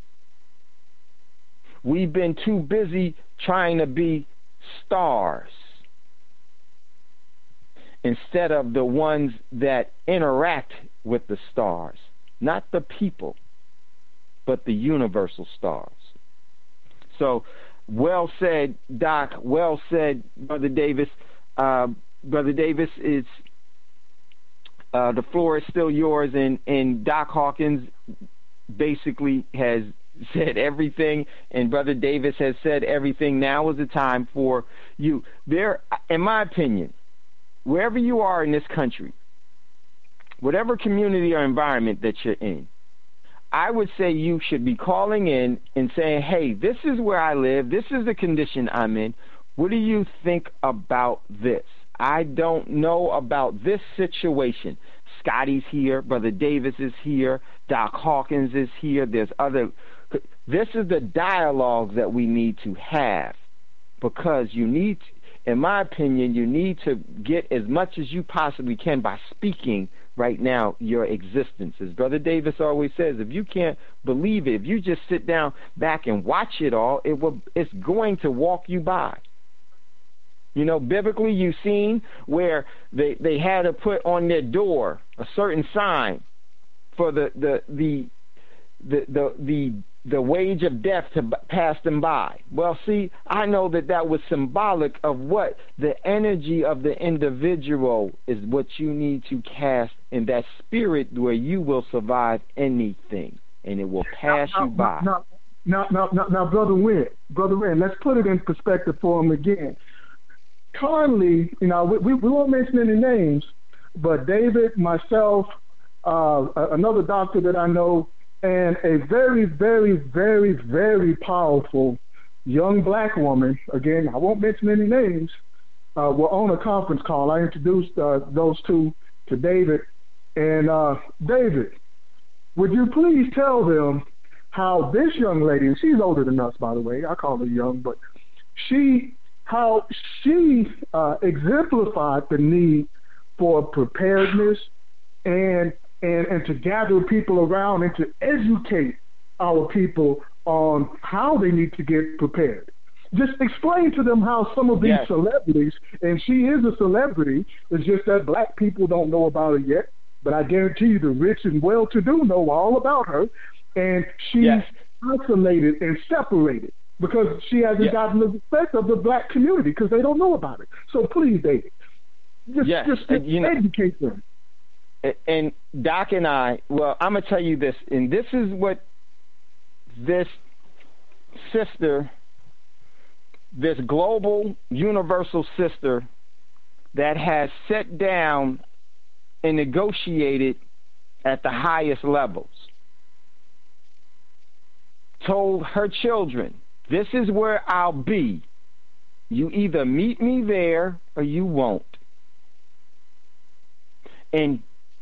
E: We've been too busy trying to be stars instead of the ones that interact with the stars, not the people, but the universal stars. So, well said, Doc. Well said, Brother Davis. Brother Davis, it's the floor is still yours, and Doc Hawkins basically has said everything, and Brother Davis has said everything. Now is the time for you. There, in my opinion, wherever you are in this country, whatever community or environment that you're in, I would say you should be calling in and saying, hey, this is where I live. This is the condition I'm in. What do you think about this? I don't know about this situation. Scotty's here. Brother Davis is here. Doc Hawkins is here. There's other. This is the dialogue that we need to have, because you need, in my opinion, you need to get as much as you possibly can by speaking right now your existence. As Brother Davis always says, if you can't believe it, if you just sit down back and watch it all, it's going to walk you by. You know, biblically, you've seen where they had to put on their door a certain sign for the wage of death to pass them by. Well, see, I know that was symbolic of what the energy of the individual is, what you need to cast in that spirit where you will survive anything, and it will pass you by.
I: Now, Brother Wynn, let's put it in perspective for him again. Currently, we won't mention any names, but David, myself, another doctor that I know, and a very, very, very, very powerful young black woman, again, I won't mention any names, were on a conference call. I introduced those two to David. And David, would you please tell them how this young lady, and she's older than us, by the way, I call her young, but how she exemplified the need for preparedness and to gather people around and to educate our people on how they need to get prepared. Just explain to them how some of these celebrities, and she is a celebrity, it's just that black people don't know about it yet, but I guarantee you the rich and well-to-do know all about her, and she's isolated and separated because she hasn't gotten the respect of the black community because they don't know about it. So please, David, just educate them.
E: And Doc and I, well, I'm going to tell you this, and this is what this sister, this global universal sister that has sat down and negotiated at the highest levels, told her children, this is where I'll be. You either meet me there or you won't. And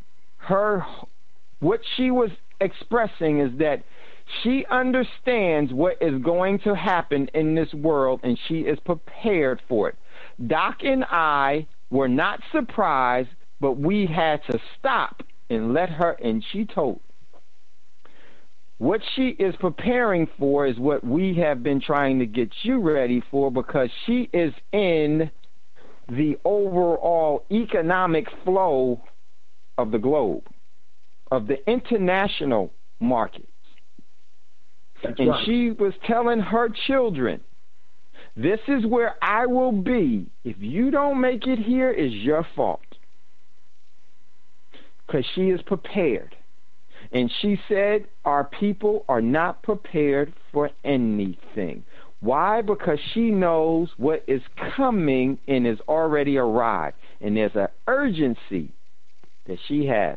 E: what she was expressing is that she understands what is going to happen in this world, and she is prepared for it. Doc and I were not surprised, but we had to stop and let her, and she told. What she is preparing for is what we have been trying to get you ready for, because she is in the overall economic flow of the globe, of the international markets.
I: That's
E: and
I: right.
E: She was telling her children, this is where I will be. If you don't make it here, it's your fault. Because she is prepared. And she said our people are not prepared for anything. Why? Because she knows what is coming and has already arrived. And there's an urgency that she has.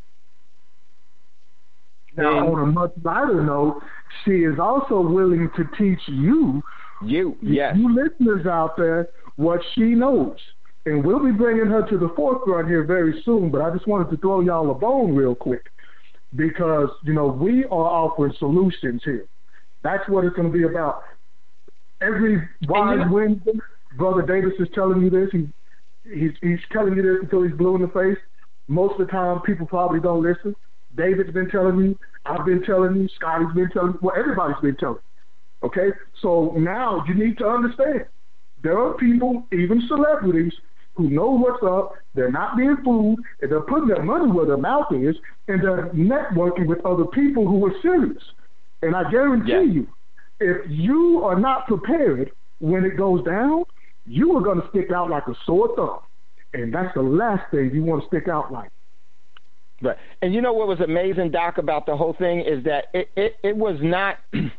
I: Now, on a much lighter note, she is also willing to teach you listeners out there, what she knows. And we'll be bringing her to the forefront here very soon, but I just wanted to throw y'all a bone real quick because, we are offering solutions here. That's what it's going to be about. Every wise Wednesday, Brother Davis is telling you this. He's telling you this until he's blue in the face. Most of the time, people probably don't listen. David's been telling you. I've been telling you. Scotty's been telling you. Well, everybody's been telling you. Okay? So now you need to understand. There are people, even celebrities, who know what's up. They're not being fooled, and they're putting their money where their mouth is, and they're networking with other people who are serious. And I guarantee you, if you are not prepared when it goes down, you are going to stick out like a sore thumb. And that's the last thing you want to stick out like.
E: Right. And you know what was amazing, Doc, about the whole thing is that it was not,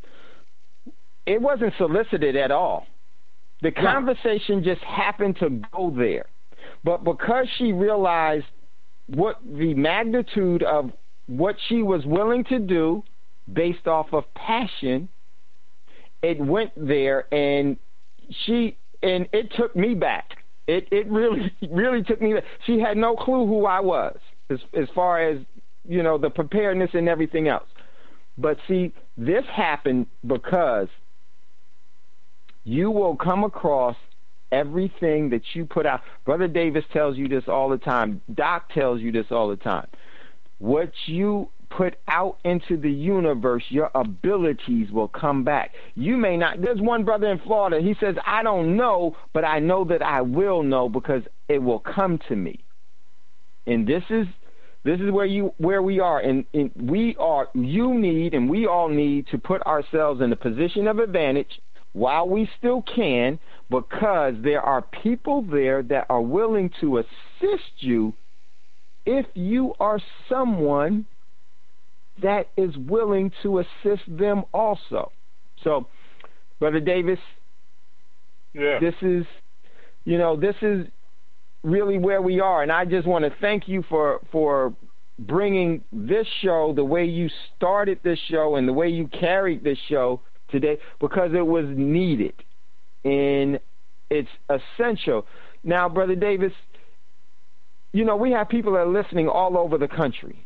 E: it wasn't solicited at all. The conversation just happened to go there. But because she realized what the magnitude of what she was willing to do based off of passion, it went there, and it took me back. It really took me back. She had no clue who I was as far as, the preparedness and everything else. But see, this happened because you will come across everything that you put out. Brother Davis tells you this all the time. Doc tells you this all the time. What you put out into the universe, your abilities will come back. You may not. There's one brother in Florida. He says, I don't know, but I know that I will know because it will come to me. And this is where we are. And we all need to put ourselves in a position of advantage while we still can, because there are people there that are willing to assist you if you are someone that is willing to assist them also. So, Brother Davis, this is really where we are, and I just want to thank you for bringing this show the way you started this show and the way you carried this show today, because it was needed and it's essential. Now, Brother Davis, we have people that are listening all over the country.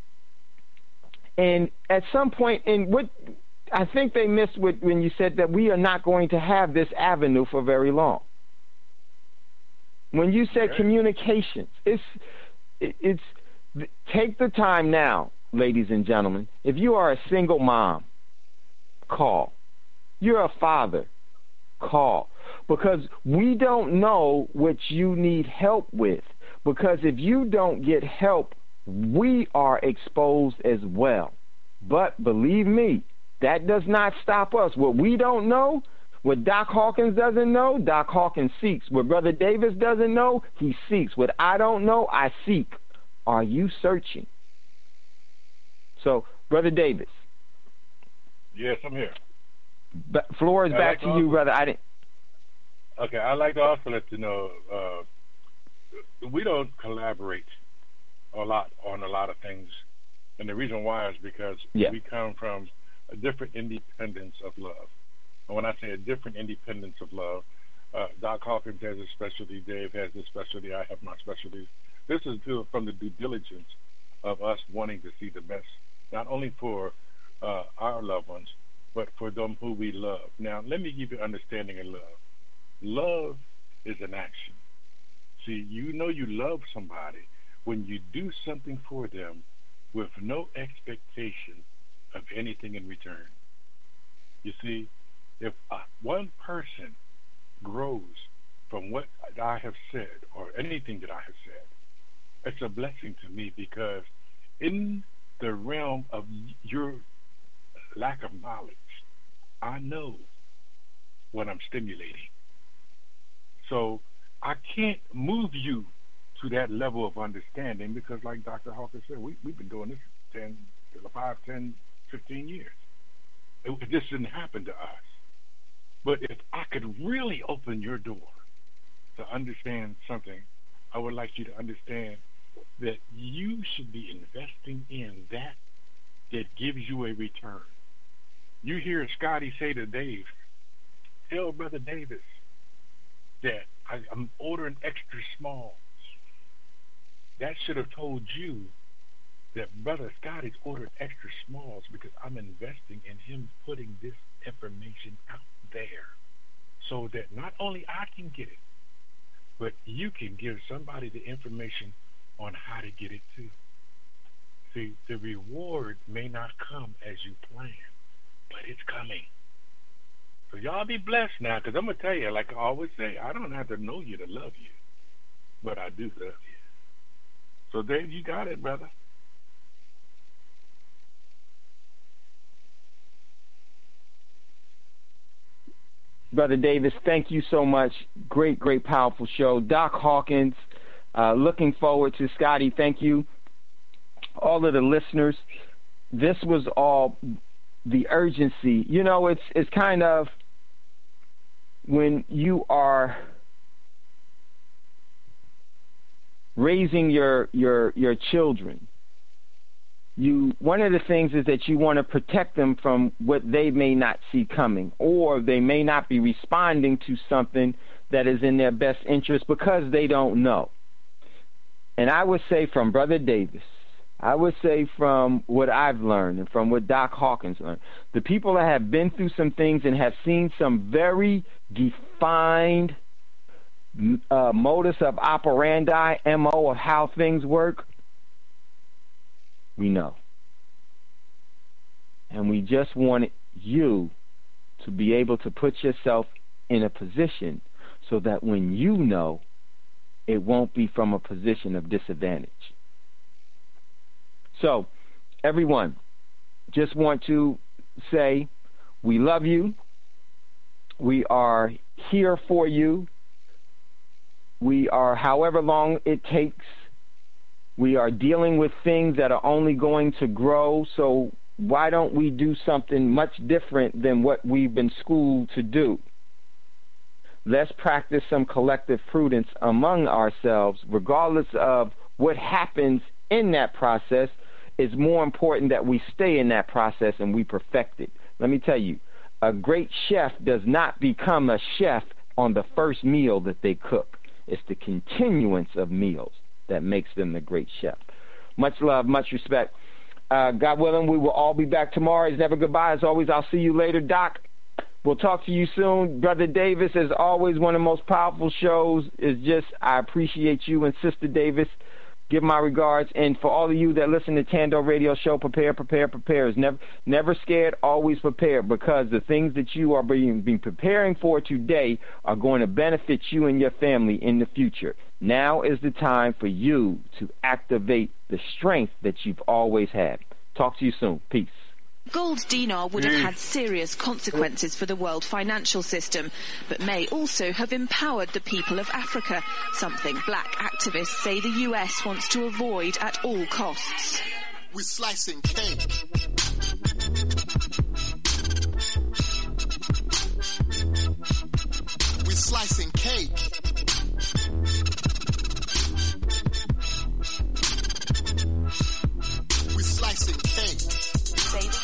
E: And at some point, what I think they missed when you said that we are not going to have this avenue for very long. When you said communications, it's take the time now, ladies and gentlemen. If you are a single mom, call. You're a father, call. Because we don't know what you need help with. Because if you don't get help we are exposed as well. But believe me, that does not stop us. What we don't know, what Doc Hawkins doesn't know, Doc Hawkins seeks. What Brother Davis doesn't know, he seeks. What I don't know, I seek. Are you searching? So, Brother Davis.
H: Yes, I'm here.
E: Floor is back to you, brother.
H: Okay, I'd like to also let you know, we don't collaborate a lot on a lot of things. And the reason why is because we come from a different independence of love. And when I say a different independence of love, Doc Hawkins has a specialty, Dave has his specialty, I have my specialties. This is from the due diligence of us wanting to see the best, not only for our loved ones, but for them who we love. Now, let me give you an understanding of love. Love is an action. See, you know you love somebody when you do something for them with no expectation of anything in return. You see, if one person grows from what I have said or anything that I have said, it's a blessing to me, because in the realm of your lack of knowledge, I know what I'm stimulating. So I can't move you to that level of understanding, because like Dr. Hawkins said, we've been doing this 5, 10, 15 years. It just didn't happen to us. But if I could really open your door to understand something, I would like you to understand that you should be investing in that gives you a return. You hear Scotty say to Dave, tell Brother Davis that I'm ordering extra smalls. That should have told you that Brother Scotty's ordering extra smalls because I'm investing in him putting this information out there so that not only I can get it, but you can give somebody the information on how to get it too. See, the reward may not come as you plan, but it's coming. So y'all be blessed now, because I'm going to tell you, like I always say, I don't have to know you to love you, but I do love you. So Dave, you got it, brother.
E: Brother Davis, thank you so much. Great, great, powerful show. Doc Hawkins, looking forward to Scotty. Thank you. All of the listeners. This was all the urgency. You know, it's kind of when you are raising your children, one of the things is that you want to protect them from what they may not see coming, or they may not be responding to something that is in their best interest because they don't know. And I would say from Brother Davis, I would say from what I've learned and from what Doc Hawkins learned, the people that have been through some things and have seen some very defined modus of operandi, MO of how things work, we know. And we just wanted you to be able to put yourself in a position so that when you know, it won't be from a position of disadvantage. So, everyone, just want to say we love you. We are here for you. We are, however long it takes, we are dealing with things that are only going to grow, so why don't we do something much different than what we've been schooled to do? Let's practice some collective prudence among ourselves, regardless of what happens in that process. It's more important that we stay in that process and we perfect it. Let me tell you, a great chef does not become a chef on the first meal that they cook. It's the continuance of meals that makes them the great chef. Much love, much respect. God willing, we will all be back tomorrow. It's never goodbye. As always, I'll see you later, Doc. We'll talk to you soon. Brother Davis, as always, one of the most powerful shows. Is just, I appreciate you and Sister Davis Give my regards. And for all of you that listen to Tando Radio Show, prepare. Never scared, always prepared, because the things that you are being preparing for today are going to benefit you and your family in the future. Now is the time for you to activate the strength that you've always had. Talk to you soon. Peace.
C: Gold dinar would have had serious consequences for the world financial system, but may also have empowered the people of Africa, something black activists say the US wants to avoid at all costs.
D: We're slicing cake. We're slicing cake. We're slicing cake.